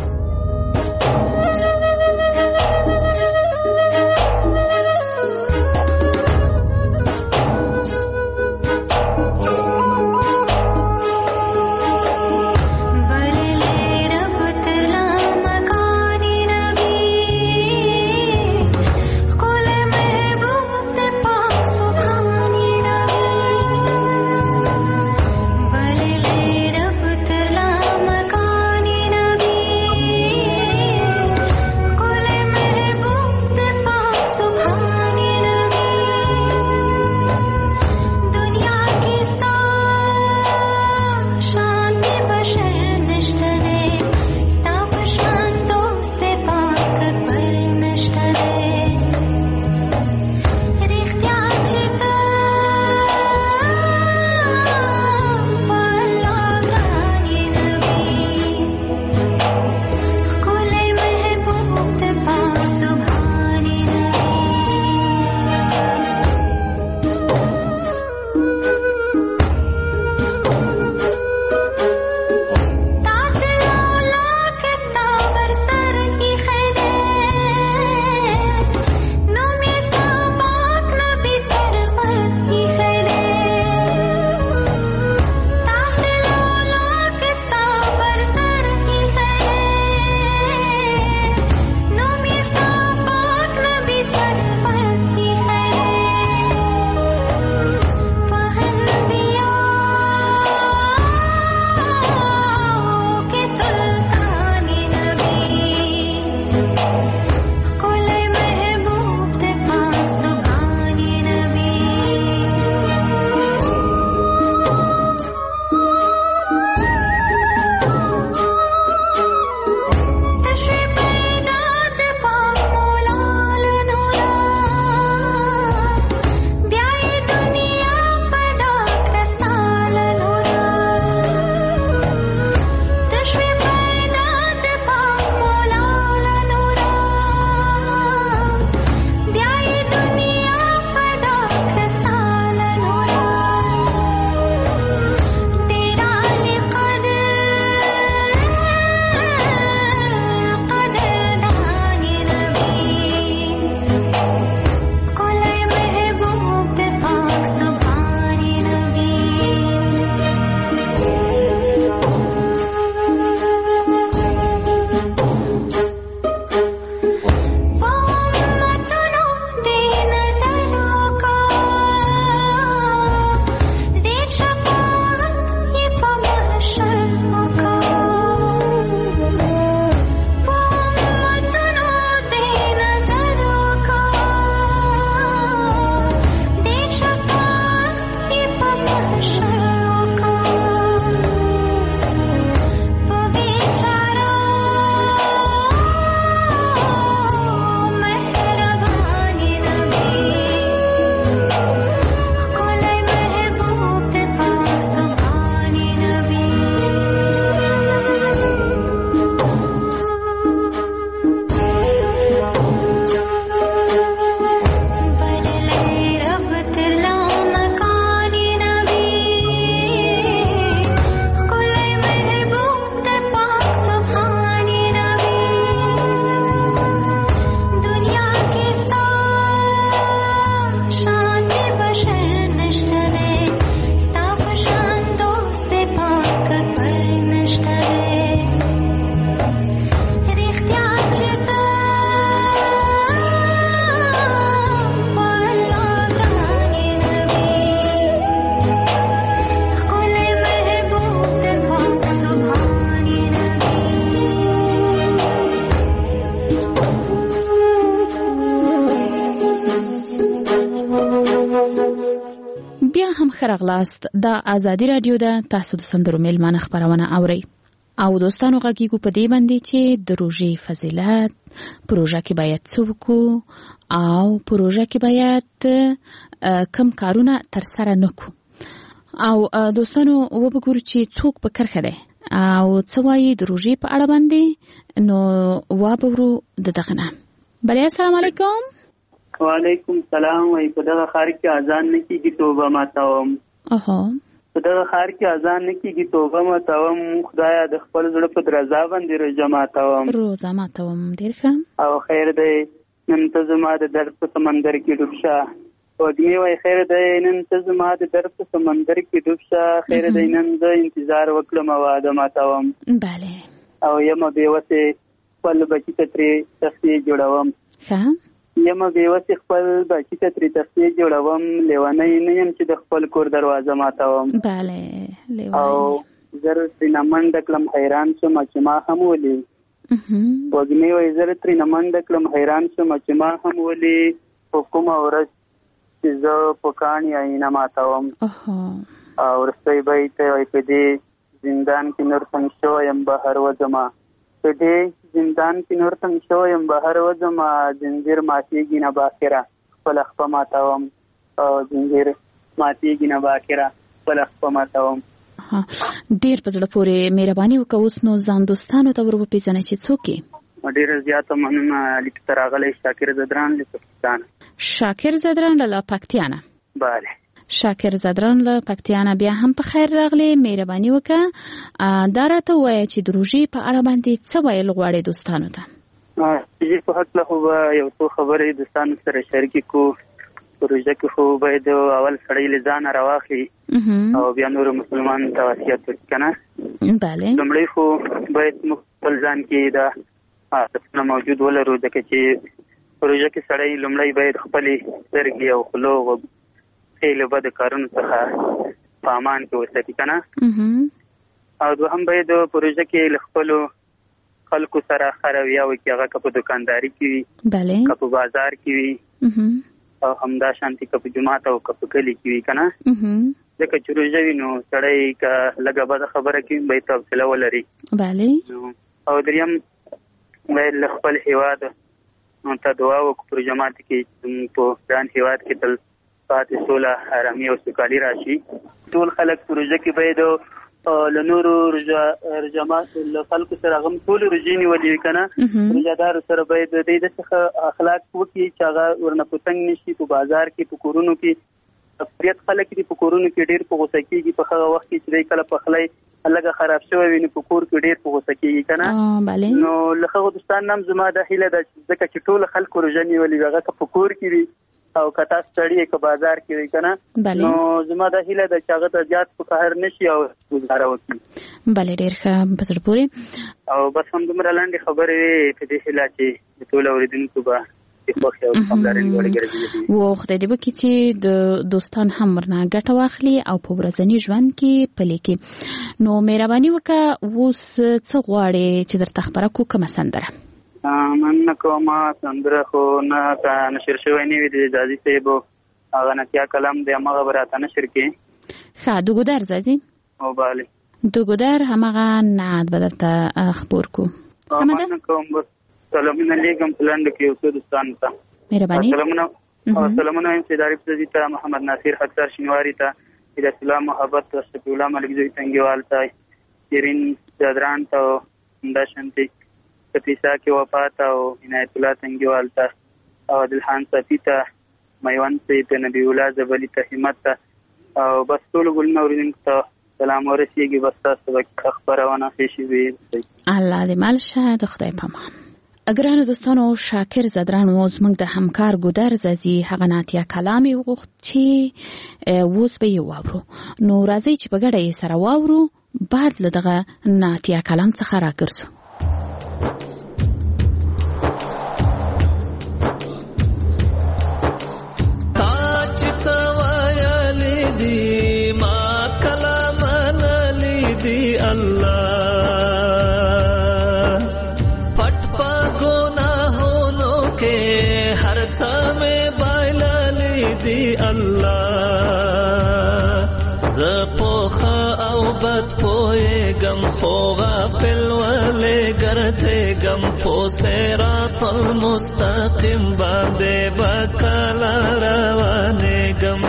Speaker 11: راغلاست. د ازادي رادیو ده، تاسو د سندرو میلمانه خبرونه اورئ. او دوستانو غږیږو په دې باندې چې د روژې فضیلت، پروژه کې باید څه وکړو او پروژه کې باید کم کارونه ترسره نکړو. او دوستانو وبګورو چې څوک په کرخه دی او څه وایي د روژې په اړه باندې. نو وابورو د دغه نه. بله السلام علیکم.
Speaker 14: وعلیکم السلام. وای په دغه خار کې اذان نه کیږي، توبه ماتوم. په دغه خار کې اذان نه کیږي، توبه ماتوم. خدایا د خپل زړه په درزا باندې روزه ماتوم.
Speaker 11: ډیر ښه.
Speaker 14: او خیر دی نن ته زما د درد په سمندر کې ډوب شه. وږمې وای خیر دی نن ته زما د درد په سمندر کې ډوب شه. خیر دی نن زه انتظار وکړم واده ماتوم.
Speaker 11: بله.
Speaker 14: او یمه بېوسې خپل بچي ته ترې تختې جوړوم. یمه بېوسې خپل بچي ته ترې تختې جوړوم. لیونی نه یم چې د خپل کور دروازه ماتوم. او زر ترېنه منډه کړم حیران شوم چې ما هم ولې. وږمې وایي زر ترېنه منډه کړم حیران شوم چې ما هم ولې. په کومه ورځ چې زه په کاڼي آینه ماتوم. او وروستی بیت وایي په دې زندان کې نور تنګ شوی یم بهر وځمه. په دې زندان کې نور تنګ شوی یم بهر وځمه. زنځیر ماتېږي نه باخره خپله خپه ماتوم. زنځیر ماتېږي نه باخره خپله خپه ماتوم.
Speaker 11: ډېر په زړه پورې مهرباني وکړه. اوس نو ځان دوستانو ته ور وپېژنئ چې څوک یې.
Speaker 14: ډېره زیاته مننه. لیک ته راغلی شاکر زدران له پاکستان.
Speaker 11: شاکر زدران له پکتیانه.
Speaker 14: بله.
Speaker 11: شاکر زدران له پکتیانه بیا هم په خیر راغلی. مهرباني وکړه دا راته ووایه چې د روژې په اړه باندې څه ویل غواړې دوستانو ته.
Speaker 14: روژې په هکله خو به یو څو خبرې دوستانو سره شریکې کړو. په روژه کې خو باید اول سړی له ځانه راواخلي او بیا نورو مسلمانانو ته وصیت وکړي که نه.
Speaker 11: بله.
Speaker 14: لومړی خو باید موږ خپل ځان کې دا عادتونه موجود ولرو، ځکه چې په روژه کې سړی لومړی باید خپلې سترګې او خوله له بدو کارونو څخه په امان کې وساتي که نه. او دوهم باید په روژه کې له خپلو خلکو سره ښه رویه وکړي، هغه که په دوکانداري کې وي، که په بازار کې وي، او همدا شانتي که په جومات او که په کلي کې وي که نه. ځکه چې روژه وي نو سړی که لږه بده خبره کوي باید حوصله ولري. او دریم باید له خپل هېواد ته دعا وکړو په روژه ماتي کې په ګران هېواد کې تل پاتې سوله ارامي او سوکالي راشي. ټول خلک په روژه کې باید له نورو له خلکو سره هغه هم ټولې روژې نیولې وي که نه. روژهدارو سره باید د دې څخه اخلاق وکړي چې هغه ورنه په تنګ نه شي. په بازار کې په کورونو کې اکثریت خلک دي په کورونو کې ډېر په غوسه کېږي. په هغه وخت کې چې دی کله پخلی لږه خراب شوی وي نو په کور کې ډېر په غوسه کېږي که نه. نو له هغو دوستانو هم زما دا هیله ده ځکه چې ټول خلکو روژه نیولې وي، هغه که په کور کې وي او که تاسو سړی که بازار کې وي که نه، نو زما دا هیله ده چې هغه ته زیات په قهر نه شي او ګزاره وکړي.
Speaker 11: بله ډېر ښه په زړه پورې.
Speaker 14: او بس همدومره لنډې خبرې وې په دې هیله چې د ټولو اورېدونکو به خوښي او پاملرنې وړ ګرځېدلي
Speaker 11: و. خدای دې وکړي چې د دوستان هم ورنه ګټه واخلي او په ورځني ژوند کې پلي کړي. نو مهرباني وکړه اوس څه غواړې چې درته خبره کړو؟ کومه سندره؟
Speaker 14: مننه کومه سندره خو نه نشر شوی نه وي د ځاځي صاحب هغه نتیا کلام دی همغه به راته نشر کړي.
Speaker 11: ښه د ګودر ځاځي
Speaker 14: او بله
Speaker 11: د ګودر همغه نعت به درته خپور کړو. سمه ده؟
Speaker 14: مننه کوم. بس سلامونه لیږم په لنډو کې یو څو دوستانو ته.
Speaker 11: مهرباني.
Speaker 14: سلامونه وایم سید عارف زوی ته، محمد ناصر خطر شینواري ته، هدایت الله محبت ته، شفیع الله ملک زوی تنګیوال ته، شیرین زدران ته، همدا شانتي کپیسا کې وفات او عنایت الله تنګیوال ته او عادلخان صافي ته، میوند صاحب ته، نبی الله زبلي ته، همت ته او بس ټولو ګلونه اورېدونکو ته سلام ورسېږي. بس تاسو به خپرونه ښې شي وي.
Speaker 11: الله دې مل شه. د خدای پامان. ګرانو دوستانو، شاکر زدران و زموږ د همکار ګودر ځاځي هغه نعتیه کلام یې وغوښت چې اوس به یې واورو. نو راځئ چې په ګډه یې سره واورو. بعد له دغه نعتیه کلام څخه راګرځو.
Speaker 15: زپوخه او بد پویگم خو غافل ولی گرتگم پو صراط المستقیم باندې بکلا روانگم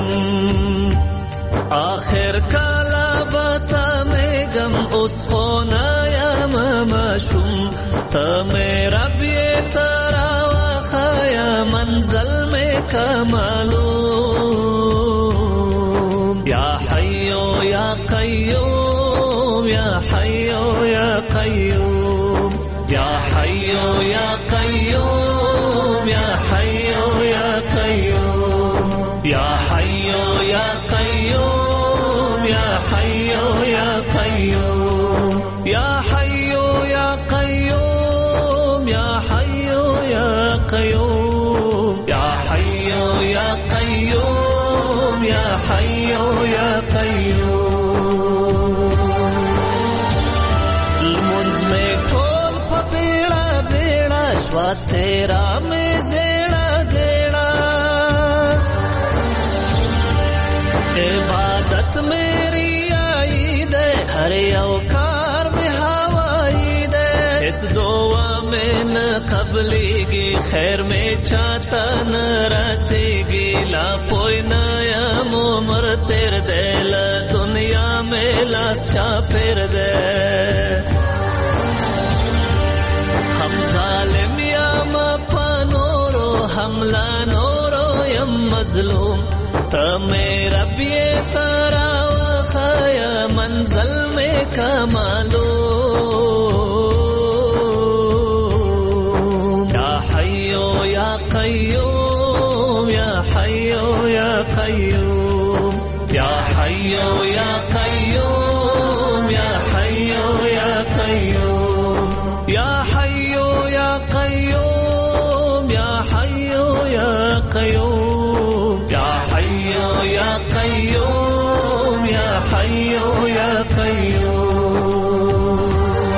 Speaker 15: آخر کلا بسامگم اس خونا یم مشوم تا میرا بیترا وخایا منزل میں کمالوم یا حیو یا قیوم یا حیو یا قیوم یا حیو یا قیوم یا حیو یا قیوم یا حیو یا قیوم یا حیو یا قیوم یا حیو یا قیوم یا حیو یا قیوم یا حیو یا قیوم یا حیو یا قیوم المنز میں ٹھول پا بیڑا بیڑا شوا تیرا میں زیڑا زیڑا عبادت میری آئی دے ہر اوکار میں ہوائی دے اس دعا میں نہ قبلی گی خیر میں چاہتا نہ رسے گی لا پوئی نیا عمر تیر دے لا دنیا میں لاس چا پھر دے ہم ظالم یا مپا نورو حملہ نورو یم مظلوم تا میرا بیے تارا وخایا منزل میں کمالوم یا حیو یا قیوم یا حیو یا قیوم یا حیو یا قیوم یا حیو یا قیوم یا حیو یا قیوم یا حیو یا قیوم یا حیو یا قیوم یا حیو یا قیوم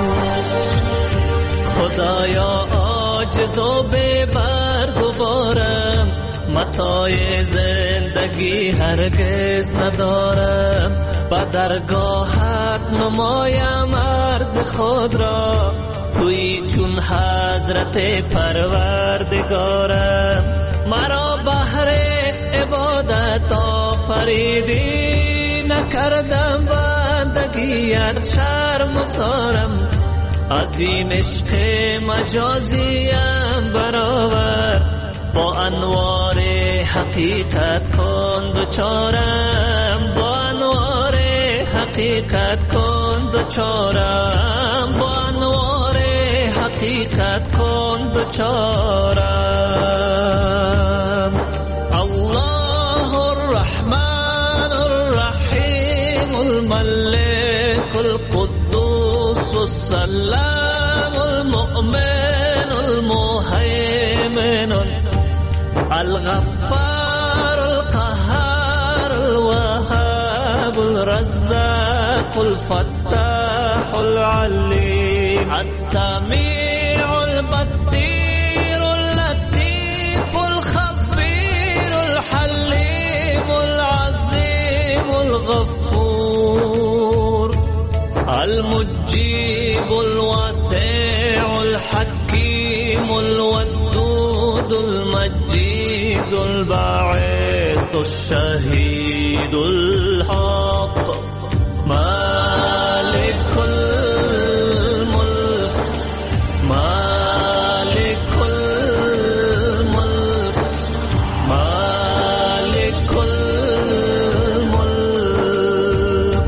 Speaker 15: خدایا عاجز و بے بار گبارم متاع زندگی هرگز ندارم با درگاهت نمایم عرض خود را توی چون حضرت پروردگارم مرا بهر عبادت آفریدی نکردم بندگیت شرم و سارم از این عشق مجازیم برآور با انوار حقیقت کن دوچارم با انوار حقیقت کن دوچارم با انوار حقیقت کن دوچارم الله الرحمن الرحیم الملك القدوس السلام المؤمن المهيمن الغفار القهار الوهاب الرزاق الفتاح العليم السميع البصير اللطيف الخبير الحليم العظيم الغفور المجيب الواسع الحكيم الودود المجيد الباعث الشهيد الحق مالك الملك مالك الملك مالك الملك.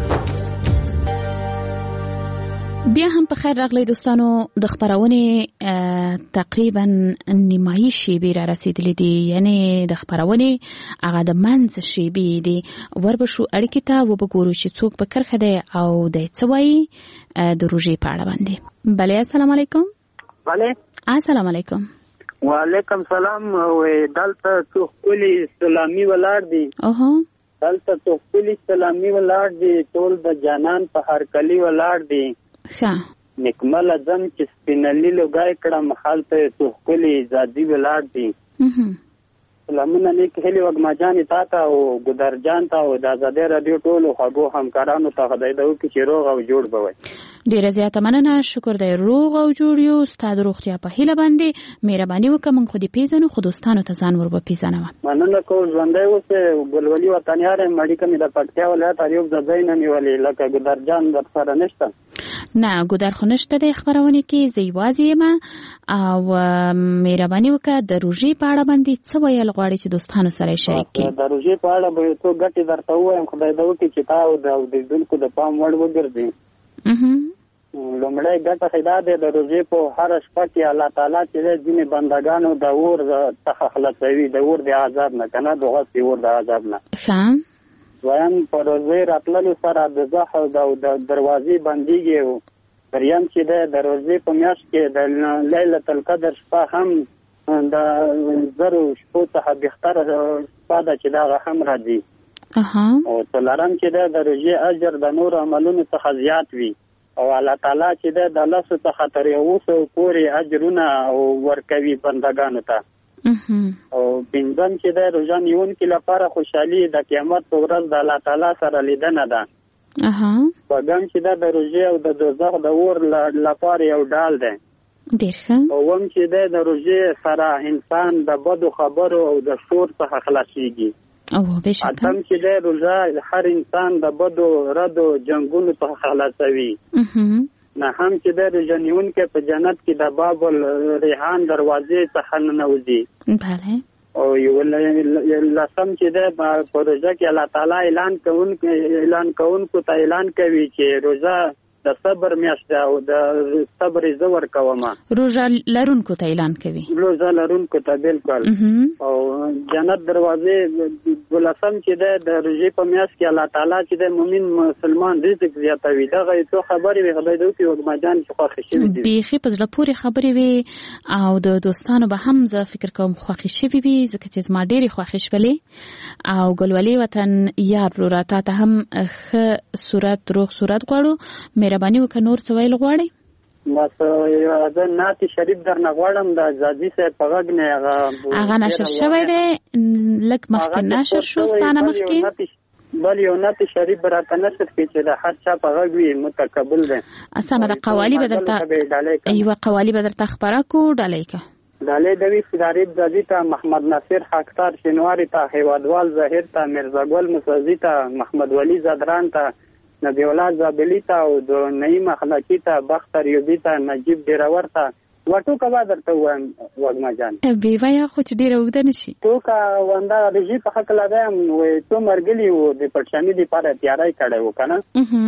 Speaker 11: بیا هم په خیر راغلی دوستانو، د خبرونې تقریبا نیمایي شیبې را رسیدلې دي، یعنی د خبرونې هغه د منځ شیبې دي. وربشو اړیکې ته وبګورو چې څوک په کرخه دی او د څه وایي د روژې په اړه باندې. بله السلام علیکم.
Speaker 16: بله
Speaker 11: السلام علیکم.
Speaker 16: وعلیکم سلام. دلته څو ښکلي سلامي ولاړ دي. دلته څو ښکلي سلامي ولاړ دي، ټول د جانان په هرکلي ولاړ دي.
Speaker 11: ښه
Speaker 16: نکمل ځم چې سپینلي لوګای کړم، هلته څو ښکلي ازادي ولاړ دي. سلامونه نیک هلي وګماجان تا ته او ګدرجان ته او د آزادۍ رادیو ټولو خواږو همکارانو ته خدای دې وکړي چې روغ او جوړ به وي.
Speaker 11: ډیره زیاته مننه. شکر دی. روغ او جوړ یو. ستاسو روغتیا په هیله باندې مهرباني وکړه موږ خو دې پیژنو خو دوستانو ته ځان ور وپیژنو.
Speaker 16: مننه کوم. ژوندی اوسه. ګلولي وطنیار مړی کمې د پکتیا ولایت اریوب ځای نه نیولې لکه ګدرجان در سره نشته.
Speaker 11: نه ګدر خو نشته د خبرونه کې زه یوازې یم او مهرباني وکړه د روژې په اړه باندې څه ویل غواړي چې دوستانو سره شریک کړي.
Speaker 16: د روژې په اړه به څو ګټې درته ووایم خدای دې وکړي چې تا او د اوریدونکو د پام وړ وګرځي. لومړی ګټه خدا دې د روژې په هر شپه کې الله تعالی چې ځینې بندګانو د اور څخه خلاصوي د اور د عذاب نه کنه دغه سی اور د عذاب نه. دویم په روژې راتللو سره د زحل د دروازې بندېږي او دریم چې د روژې په میاشت کې د لیلة القدر شپه هم د زرو شپو څخه بهتره شپه ده چې دغه هم راځي. او څلورم چې د روژې اجر د نورو عملونو څخه زیات وي او الله تعالی چې د لاسو څخه تر 100 پورې اجرونه ورکوي بندګانو ته. او پنځم چې د روژه نیونکي لپاره خوشحالي د قیامت په ورځ د الله تعالی سره لیدنه ده. شپږم چې د روژې او د دوزخ د اور لپاره یو ډال دی.
Speaker 11: ډېر ښه.
Speaker 16: اووم چې د روژې سره انسان د بدو خبرو او د شور څخه خلاصيږي. اتم چې د روژه هر انسان د بدو ردو جنگونو څخه خلاصوي. نه هم چې د روژه نیونکي په جنت کې د باب الریحان دروازې څخه ننوځي. او یو لسم چې د روژه کې الله تعالی اعلان کوونکو ته اعلان کوي چې روژه د صبر میاشت ده او د صبر زور کومه.
Speaker 11: روژه لرونکو ته اعلان کوي.
Speaker 16: روژه لرونکو ته بالکل. او جنت دروازې ولسم چې د روژې په میاشت کې الله تعالی چې د مؤمن مسلمان رزق زیاتوي. دغه څو خبرې وي خدای دې وکړي وګماجان چې خوښ شي دي. بیخي په زړه پورې خبرې وي او د دوستانو به هم زه فکر کوم خوښ شي وي ځکه چې زما ډېری خوښ شولې او ګلولي وطن یار وروراته ته هم ښه صورت روغ صورت غواړو. مهرباني وکړه نور څه ویل غواړئ؟ بس زه نعت شریف درنه غواړم د ازادي صاحب په غږ نه
Speaker 11: هغه نشر شوی دی لږ مخکې نشر شو ستانه مخکې
Speaker 16: بل یو نعت شریف راته نشر کې چې د هر چا په غږ وي متقبل دی.
Speaker 11: اسانه د قوالی به درته ایوه قوالی به درته خبره کو ډالۍ کا
Speaker 16: ډالۍ دوی سیداریب زادی ته محمد ناصر خاکسار شینواری ته هیوادوال ظاهر ته مرزا ګل مسعودی ته محمد ولی زادران ته نبی الله زابلی ته او د نعیم اخلاقی ته بختر یوبی ته نجیب ډیرور ته وټو کبا درته وایم وګماجان
Speaker 11: بیویا خو چې ډیره وګد نشي
Speaker 16: تو کا وندا رجی په حق لګایم وې تو مرګلی وو د پټشانی دی پاره تیاری کړه و کنه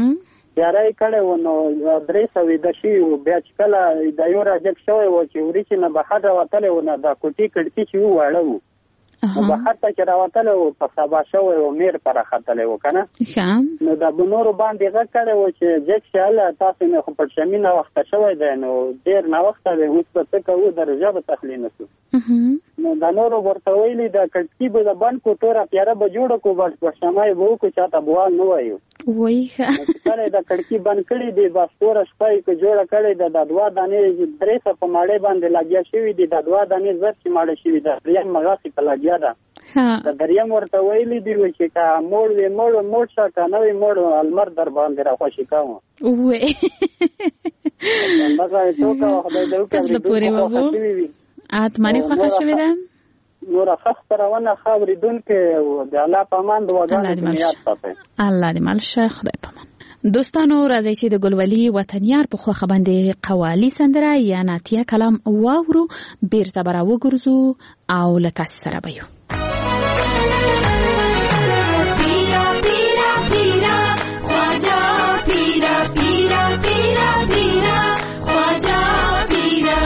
Speaker 16: تیاری کړه و نو درې سوي د شی او بیا چې کله د یو راځک شوی و چې ورې چې نه بهر راوتل و نه د کوټی کړتی چې واړو نو بهر ته چې راوتل و په سبا شوی و میر پر خطلې و کنه نو د بنورو باندې غږ کړه و چې جک شاله تاسو نه خو پټشمی نه وخت شوی دی نو ډیر نه وخت دی اوس په څه کوو درجه به تخلین نشو نو د نورو ورته ویلي د کټکی به د بند کو تور پیاره به جوړ کو بس پښمای وو کو چاته بوال نه وایو
Speaker 11: وای
Speaker 16: کله د کټکی بند کړي دی بس تور شپای کو جوړ کړي د دوا دانې درې په ماړې باندې لګیا شوی دی د دوا دانې زر چې ماړې شوی د دریم مغاسي په لګیا ده د دریم ورته ویلي دی چې کا موړ وی موړ شکه نه وی موړ المر در باندې راخوشي کوم
Speaker 11: وای
Speaker 16: هغه څه کا خدای دې وکړي
Speaker 11: اتمنې خوښه شوې ده
Speaker 16: نور خبرونه خبرېدون کې د الله پامان د وګړو یاد ساتي
Speaker 11: الله دې مال شیخ خدای پامان. دوستانو راځي چې د ګلولي وطنیار په خوخه باندې قوالی سندره یا ناتیه کلام واورو بیرته برا وګرځو او لته سره بيو
Speaker 15: پیرا پیرا پیرا خواجا پیرا پیرا پیرا پیرا خواجا پیرا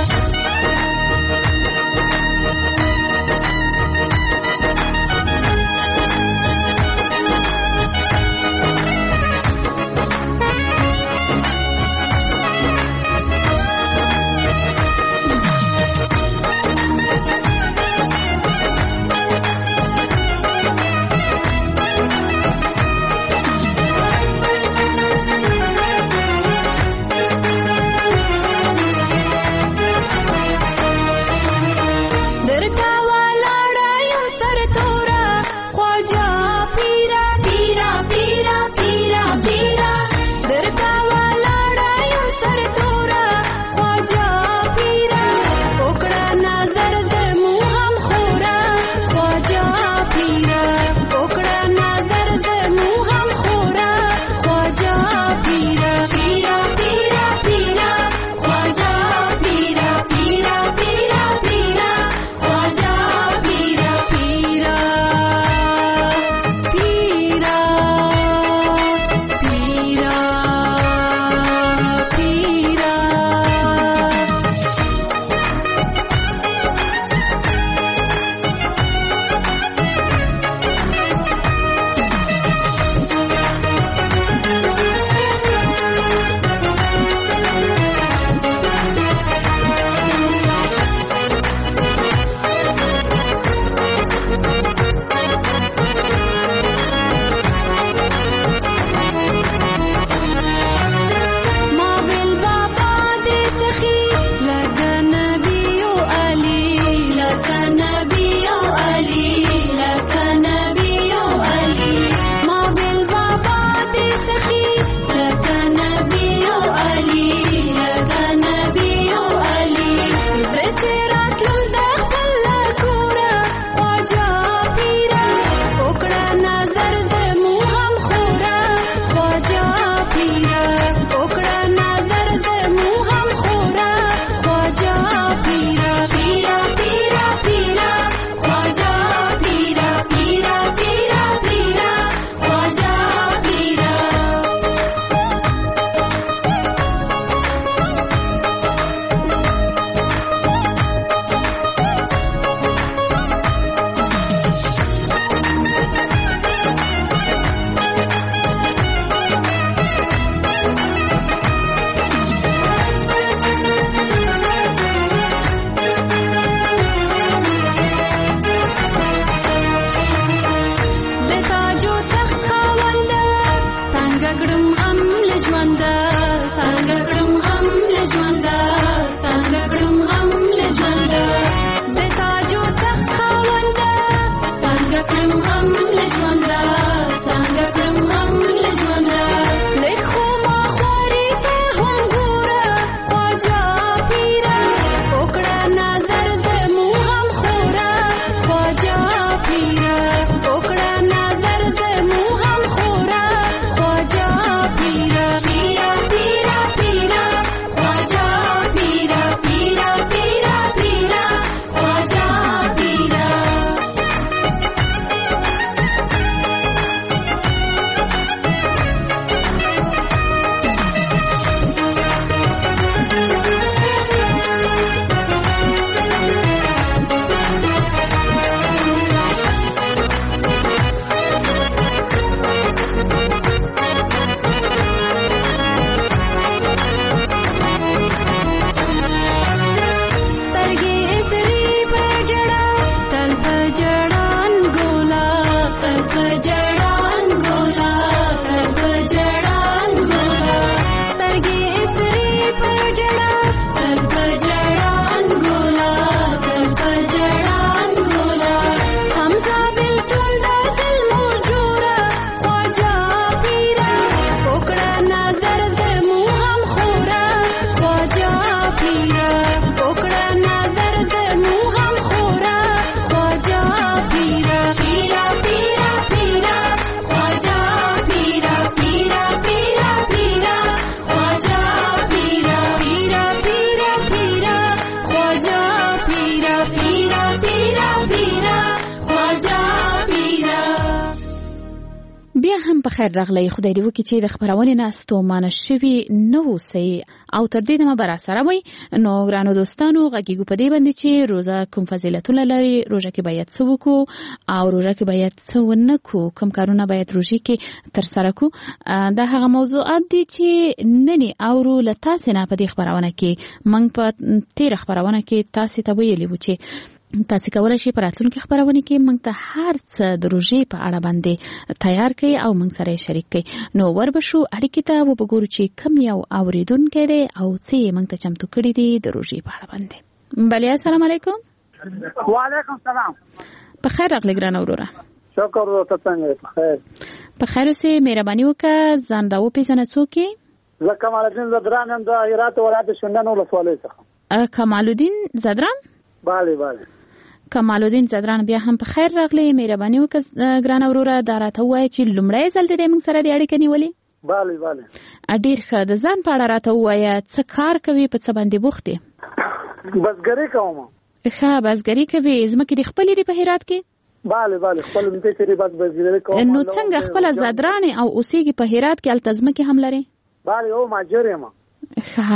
Speaker 11: هم په خیر راغلی. خدای دې وکړي چې د خبرونې نه ستومانه شوي نه اوسئ او تر دې دمه به راسره وئ. نو ګرانو دوستانو غږیږو په دې باندې چې روژه کوم فضیلتونه لري، روژه کې باید څه وکړو او روژه کې باید څه ونه کړو، کوم کارونه باید روژې کې ترسره کړو. دا هغه موضوعات دي چې نن اورو له تاسې نه په دې خبرونه کې. موږ په تېره خبرونه کې تاسې ته ویلي وو چې تاسې کولی شئ په راتلونکي خبرونه کې موږ ته هر څه د روژې په اړه باندې تیار کړئ او موږ سره یې شریک کړئ. نو وربشو اړیکې ته وګورو چې کوم یو اورېدونکی دی او څه یې موږ ته چمتو کړي دي د روژې په اړه باندې. بلې السلام علیکم.
Speaker 17: وعلیکم السلام.
Speaker 11: په خیر راغلی ګرانه وروره.
Speaker 17: شکر ته څنګه په خیر؟
Speaker 11: په خیر اوسې. مهرباني وکړه ځان راوپېژنه څوک یې؟
Speaker 17: زه کمال الدین زدران یم د هرات ولایت شینډنډ ولسوالۍ څخه.
Speaker 11: کمال الدین زدران؟
Speaker 17: بله بله.
Speaker 11: کمال الدین زدران بیا هم په خیر راغلی. مهرباني وکړه ګرانه وروره دا راته ووایه چې لومړی ځل دې موږ سره دې اړیکه نیولې؟
Speaker 17: بله بله.
Speaker 11: ډېر ښه. د ځان په اړه راته ووایه څه کار کوي، په څه باندې بوخت یې؟
Speaker 17: بزګري کوم.
Speaker 11: ښه بزګري کوي. ځمکې دې خپلې دي په هرات کې؟
Speaker 17: بله بله خپل ځمکې چې بس بزګري کوم.
Speaker 11: نو څنګه خپله زدران او اوسېږي په هرات کې هلته ځمکې هم لرې؟
Speaker 17: بله او مهاجر یم.
Speaker 11: ښه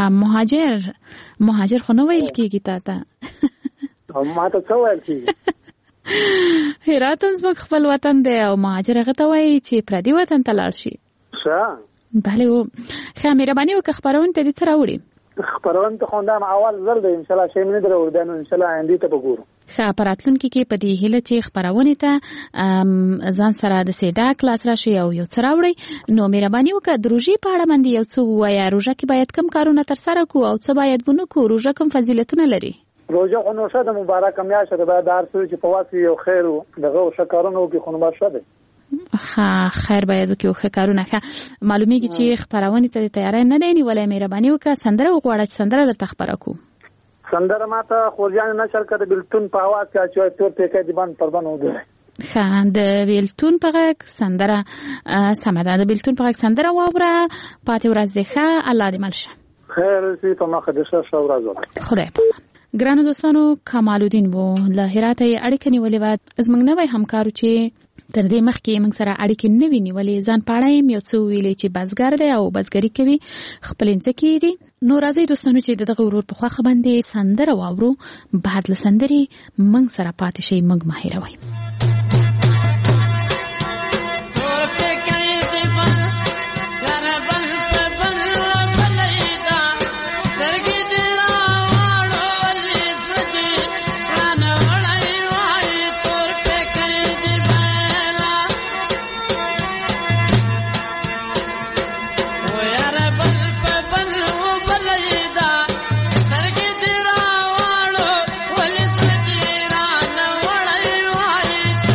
Speaker 11: مهاجر خو نه ویل کېږي تا ته.
Speaker 17: ما ته څه ویل کېږي؟
Speaker 11: هرات هم زموږ خپل وطن دی او مهاجر هغه ته وایي چې پردي وطن ته لاړ شي.
Speaker 17: ښه
Speaker 11: بله ښه. مهرباني وکړه خپرونې ته دې څه راوړي؟
Speaker 17: خپرونې ته خو همدا اول ځل دی انشاءالله شی مې نه دی راوړی. نو انشاءالله آیندې ته به ګورو.
Speaker 11: ښه په راتلونکي کې په دې هیله چې خپرونې ته ځان سره د سیډا کلاس راشي او یو څه راوړئ. نو مهرباني وکړه د روژې په اړه باندې یو څه ووایه. روژه کې باید کوم کارونه ترسره کړو او څه باید ونه کړو؟ روژه کوم فضیلتونه لري؟
Speaker 17: روژه خو نو ښه ده، مبارکه میاشت ده. باید هر څه چې په واس کې یو خیر دغه ښه کارونه وکړي خو نو به ښه دی.
Speaker 11: ښه خیر باید وکړي او ښه کارونه. ښه معلومیږي چې خپرونې ته تیاری نه دی نیولی. مهرباني وکړه سندره وغواړه چې سندره درته خپره کړو.
Speaker 17: سندره ماته خورجان نشر کړه د بلتون په اواز کې اچوي تور ټیکې دی باندې پردان وګورئ.
Speaker 11: ښه د بلتون په غږ سندره سمه ده. د بلتون په غږ سندره واوره. پاتې ورځ دې ښه. الله دې مل شه.
Speaker 17: خیر سي په مخه دې ښه ورځ ولرئ.
Speaker 11: خدای پامان. ګرانو دوستانو کمال الدین وو له هرات یې اړیکه نیولې وه. زموږ نوی همکارو چې تر دې مخکې موږ سره اړیکې نه وي نیولې ځان په اړه یې یو څه وویلې چې بزګر دی او بزګري کوي، خپلې ځمکې دي. نو راځئ دوستانو چې دغه ورور په خواښه باندې سندره واورو. بعد له سندرې موږ سره پاتې شئ، موږ مه هېروئ.
Speaker 15: Thank you.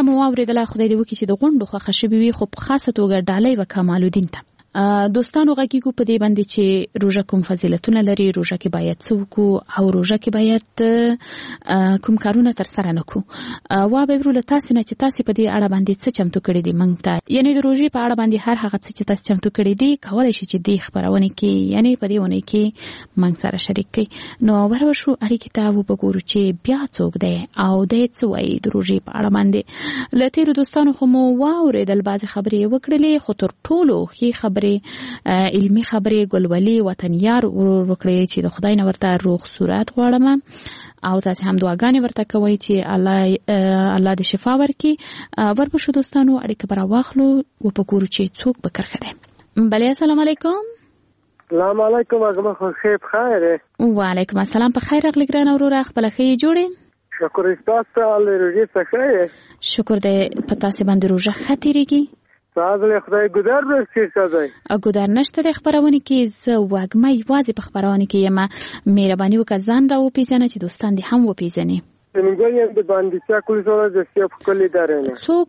Speaker 11: خبره مو واوریدله. خدای دې وکړي چې د غونډو خوښه شوې وي، خو په خاصه توګه ډالۍ و کمالالدین ته دوستانو غږیږو په دې باندې چې روژه کوم فضیلتونه لري، روژه کې باید څه وکړو او روژه کې باید کوم کارونه ترسره نه کړو. وابرو له تاسې نه چې تاسې په دې اړه باندې څه چمتو کړي دي موږ ته، یعنې د روژې په اړه باندې هر هغه څه چې تاسې چمتو کړي دي کولی شي چې دې خپرونې کې یعنې په دې اونۍ کې موږ سره شریک کړي. نو ورشو اړیکې ته وګورو چې بیا څوک دی او دی څه وایي د روژې په اړه باندې. له تېرو دوستانو خو مو واورېدل، بعضې خبرې یې وکړلې، خو تر ټولو ښې خبرې علمي خبرې ګلولي وطنیار وکړي چې د خدای نه ورته روغ صورت غواړم او تاسې هم دعاګانې ورته کوئ چې الله دې شفا ورکړي. ورپسې دوستانو اړیکه به راواخلو وپګورو چې څوک به کرښه دی. بله السلام علیکم.
Speaker 18: السلام علیکم. اګمه خوشی په خیر.
Speaker 11: وعلیکم السلام. په خیر راغلی ګرانه وروره، خپله ښه یې جوړې؟
Speaker 18: شکر ستاسو له روژې څخه یې.
Speaker 11: شکر دی په تاسې باندې روژه ښه تېرېږي؟
Speaker 18: ساده خدای ګودر دې چیرته دی؟
Speaker 11: ګودر نشته د خبرونه کې، زه وګمه یوازې په خبرونه کې یم. مهرباني وکړه ځان را وپېژنه چې دوستان دې هم وپېژني.
Speaker 18: سپینګل یم د باندې چا کولې سره د سیاف کولې درنه.
Speaker 11: څوک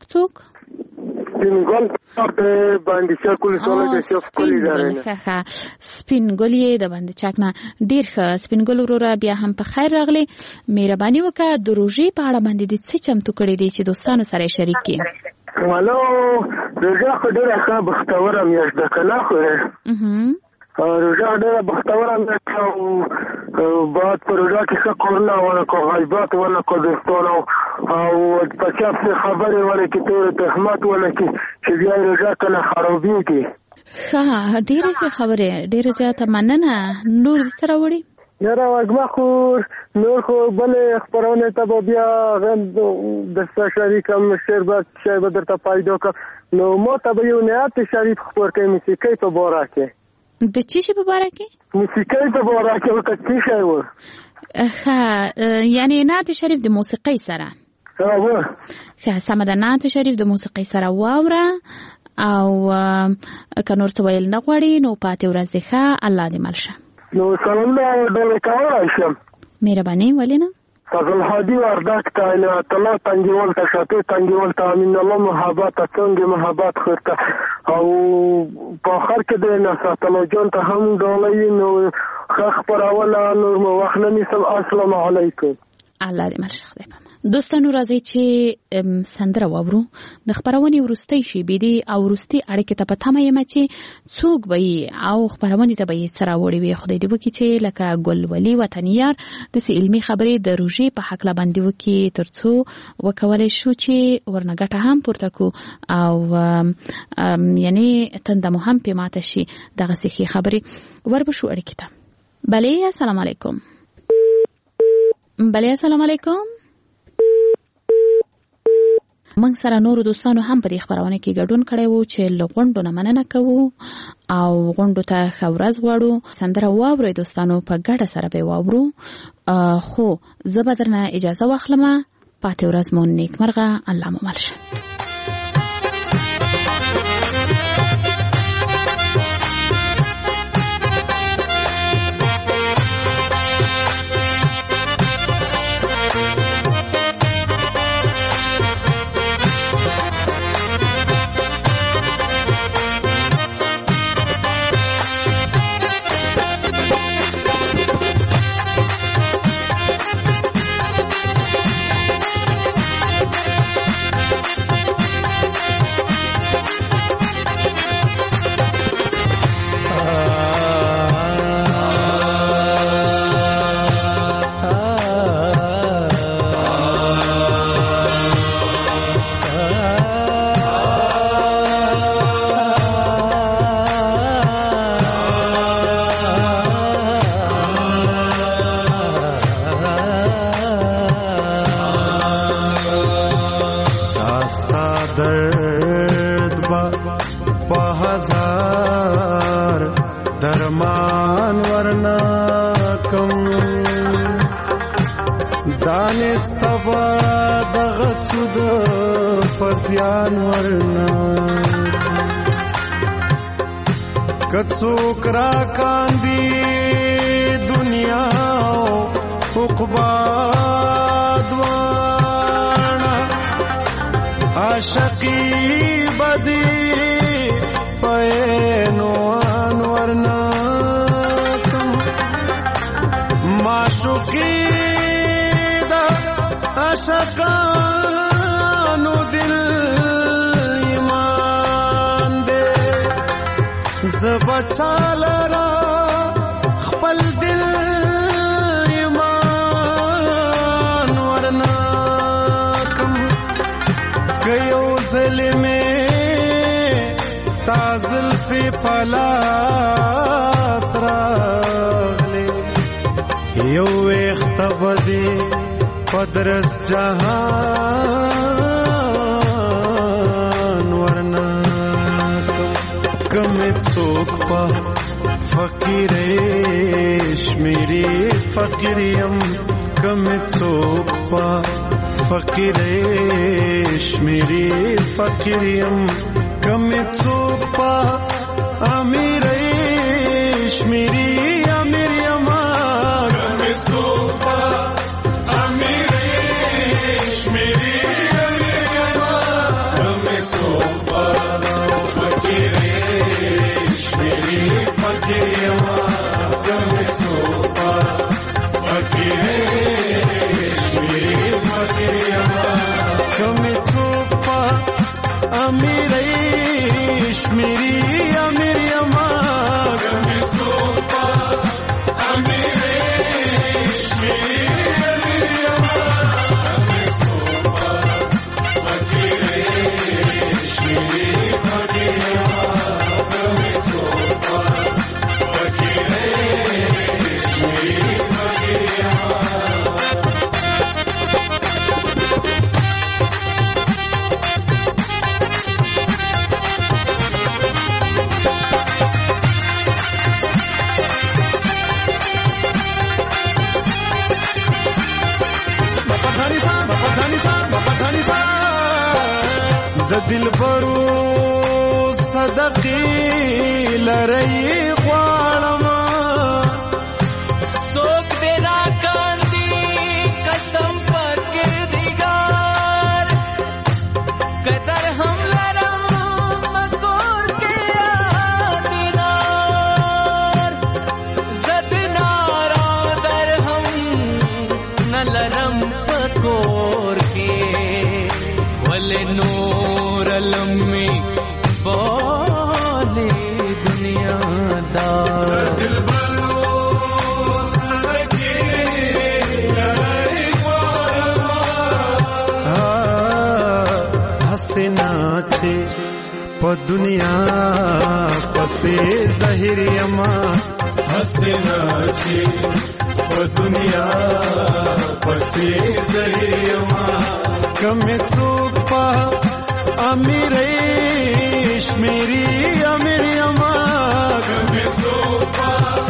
Speaker 18: سپینګل د باندې چا کولې سره د سیاف کولې درنه.
Speaker 11: ښه سپینګل یې د باندې چاک نه ډیر ښه. سپینګل وروره بیا هم په خیر راغلی. مهرباني وکړه د روژې په اړه باندې دې څه چمتو کړي دي چې دوستانو سره شریک کړي؟
Speaker 18: والو روژه خو ډېره ښه بختوره میاشت ده که نه خو روژه ډېره بختوره میاشت ده او باید په روژه کې ښه کارونه ونه کړو، غیبت ونه کړو دوستانو او په چا پسې خبرې ونه کړي، تور تهمت ونه کړي چې بیا روژه کله خرابېږي.
Speaker 11: ښه ډېرې ښې خبرې، ډېره زیاته مننه. نور دې څه راوړي؟
Speaker 18: یاره وږمه خو نور خو بلې خپرونې ته به بیا درته شریکم، شربت شی به درته پیدا کړم. نو ما ته به یو نعت شریف خپور کړئ موسیقۍ په باره کې.
Speaker 11: د څه شي په باره کې؟
Speaker 18: موسیقۍ په باره کې ورته څه شی و؟
Speaker 11: ښه یعنې نعت شریف د موسیقۍ سره؟ ښه سمه ده، نعت شریف د موسیقۍ سره واوره او که نور څه ویل نه غواړي نو پاتې ورځ دې ښه. الله دې مل شه.
Speaker 18: نو سلامونه ډېرې کولی شم؟
Speaker 11: مهرباني ولې نه؟
Speaker 18: فضل هادي وردک ته عنایت الله تنګیوال ته شاطر تنګیوال ته امین الله محبت ته څنګه محبت خورته او په آخر کې د نصرت الله جان ته هم ډالۍ نو ښه خپرونه نور مو وخت نه نیسم. السلام علیکم.
Speaker 11: الله دې مل شه. خدای پامان. دوستانو راځئ چې سندره واورو د خپرونې وروستۍ شیبې دي او وروستۍ اړیکې ته په تمه یم چې څوک به یې او خپرونې ته به یې څه راوړي وي. خدای دې وکړي چې لکه ګلولي وطنیار داسې علمي خبرې د روژې په هکله باندې وکړي تر څو وکولی شو چې ورنه ګټه هم پورته کړو او یعنې تنده مو هم پې ماته شي دغسې ښې خبرې. وربشو اړیکې ته. بلې السلام علیکم. بلې السلام علیکم. موږ سره نورو دوستانو هم په دې خپرونه کې ګډون کړی وو چې له غونډو نه مننه کوو او غونډو ته ښه ورځ غواړو. سندره واورئ دوستانو، په ګډه سره به واورو. خو زه به درنه اجازه واخلم. پاتې ورځ مو نیکمرغه. الله مو مل شه.
Speaker 19: کڅوک را کاندی دنیا عقبا دوانا عاشقی بدی پینوان ورناتم معشوقی دا عاشقانو دل ایمان دے زبچالرا خپل دل ایمان ورناکم کیو ظلمے ستازل فی پلاس راغلے یو اختبدی پدرس جہان ورناکم کم څوک په فقیرش میری فقیریم کم څوک په فقیرش میری فقیریم کم څوک په امیرش میری امیریم کم څوک په امیرش میری امیریم کم څوک په فقیرش میری فقیریم کم څوک په فقیرش میری فقیریم کم څوک په امیرش میری امیریم کم څوک په امیرش میری امیریم فقیرش میری فقیریم کم څوک په فقیرش میری فقیریم دلبرو صدقی لرئی غواړم
Speaker 15: څوک دې راکاندي قسم پروردګار قدر هم لرم مکور کې دینار زد نارا در هم نه لرم پکور کې ول نور لمی بولے دنیا دار دلبرو صدقی لرئی غواړم
Speaker 19: حسنا چھے په دنیا پسې ظاهر یما حسنا چھے په دنیا پسې ظاهر یما کم څوک په امیرش میری امیریم کم څوک په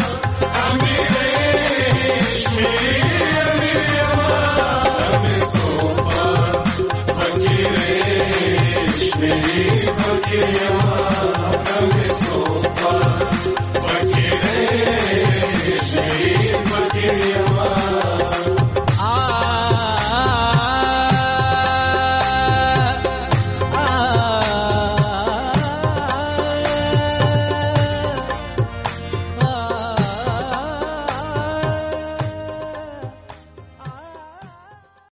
Speaker 19: امیرش میری امیریم کم څوک په فقیرش میری فقیریم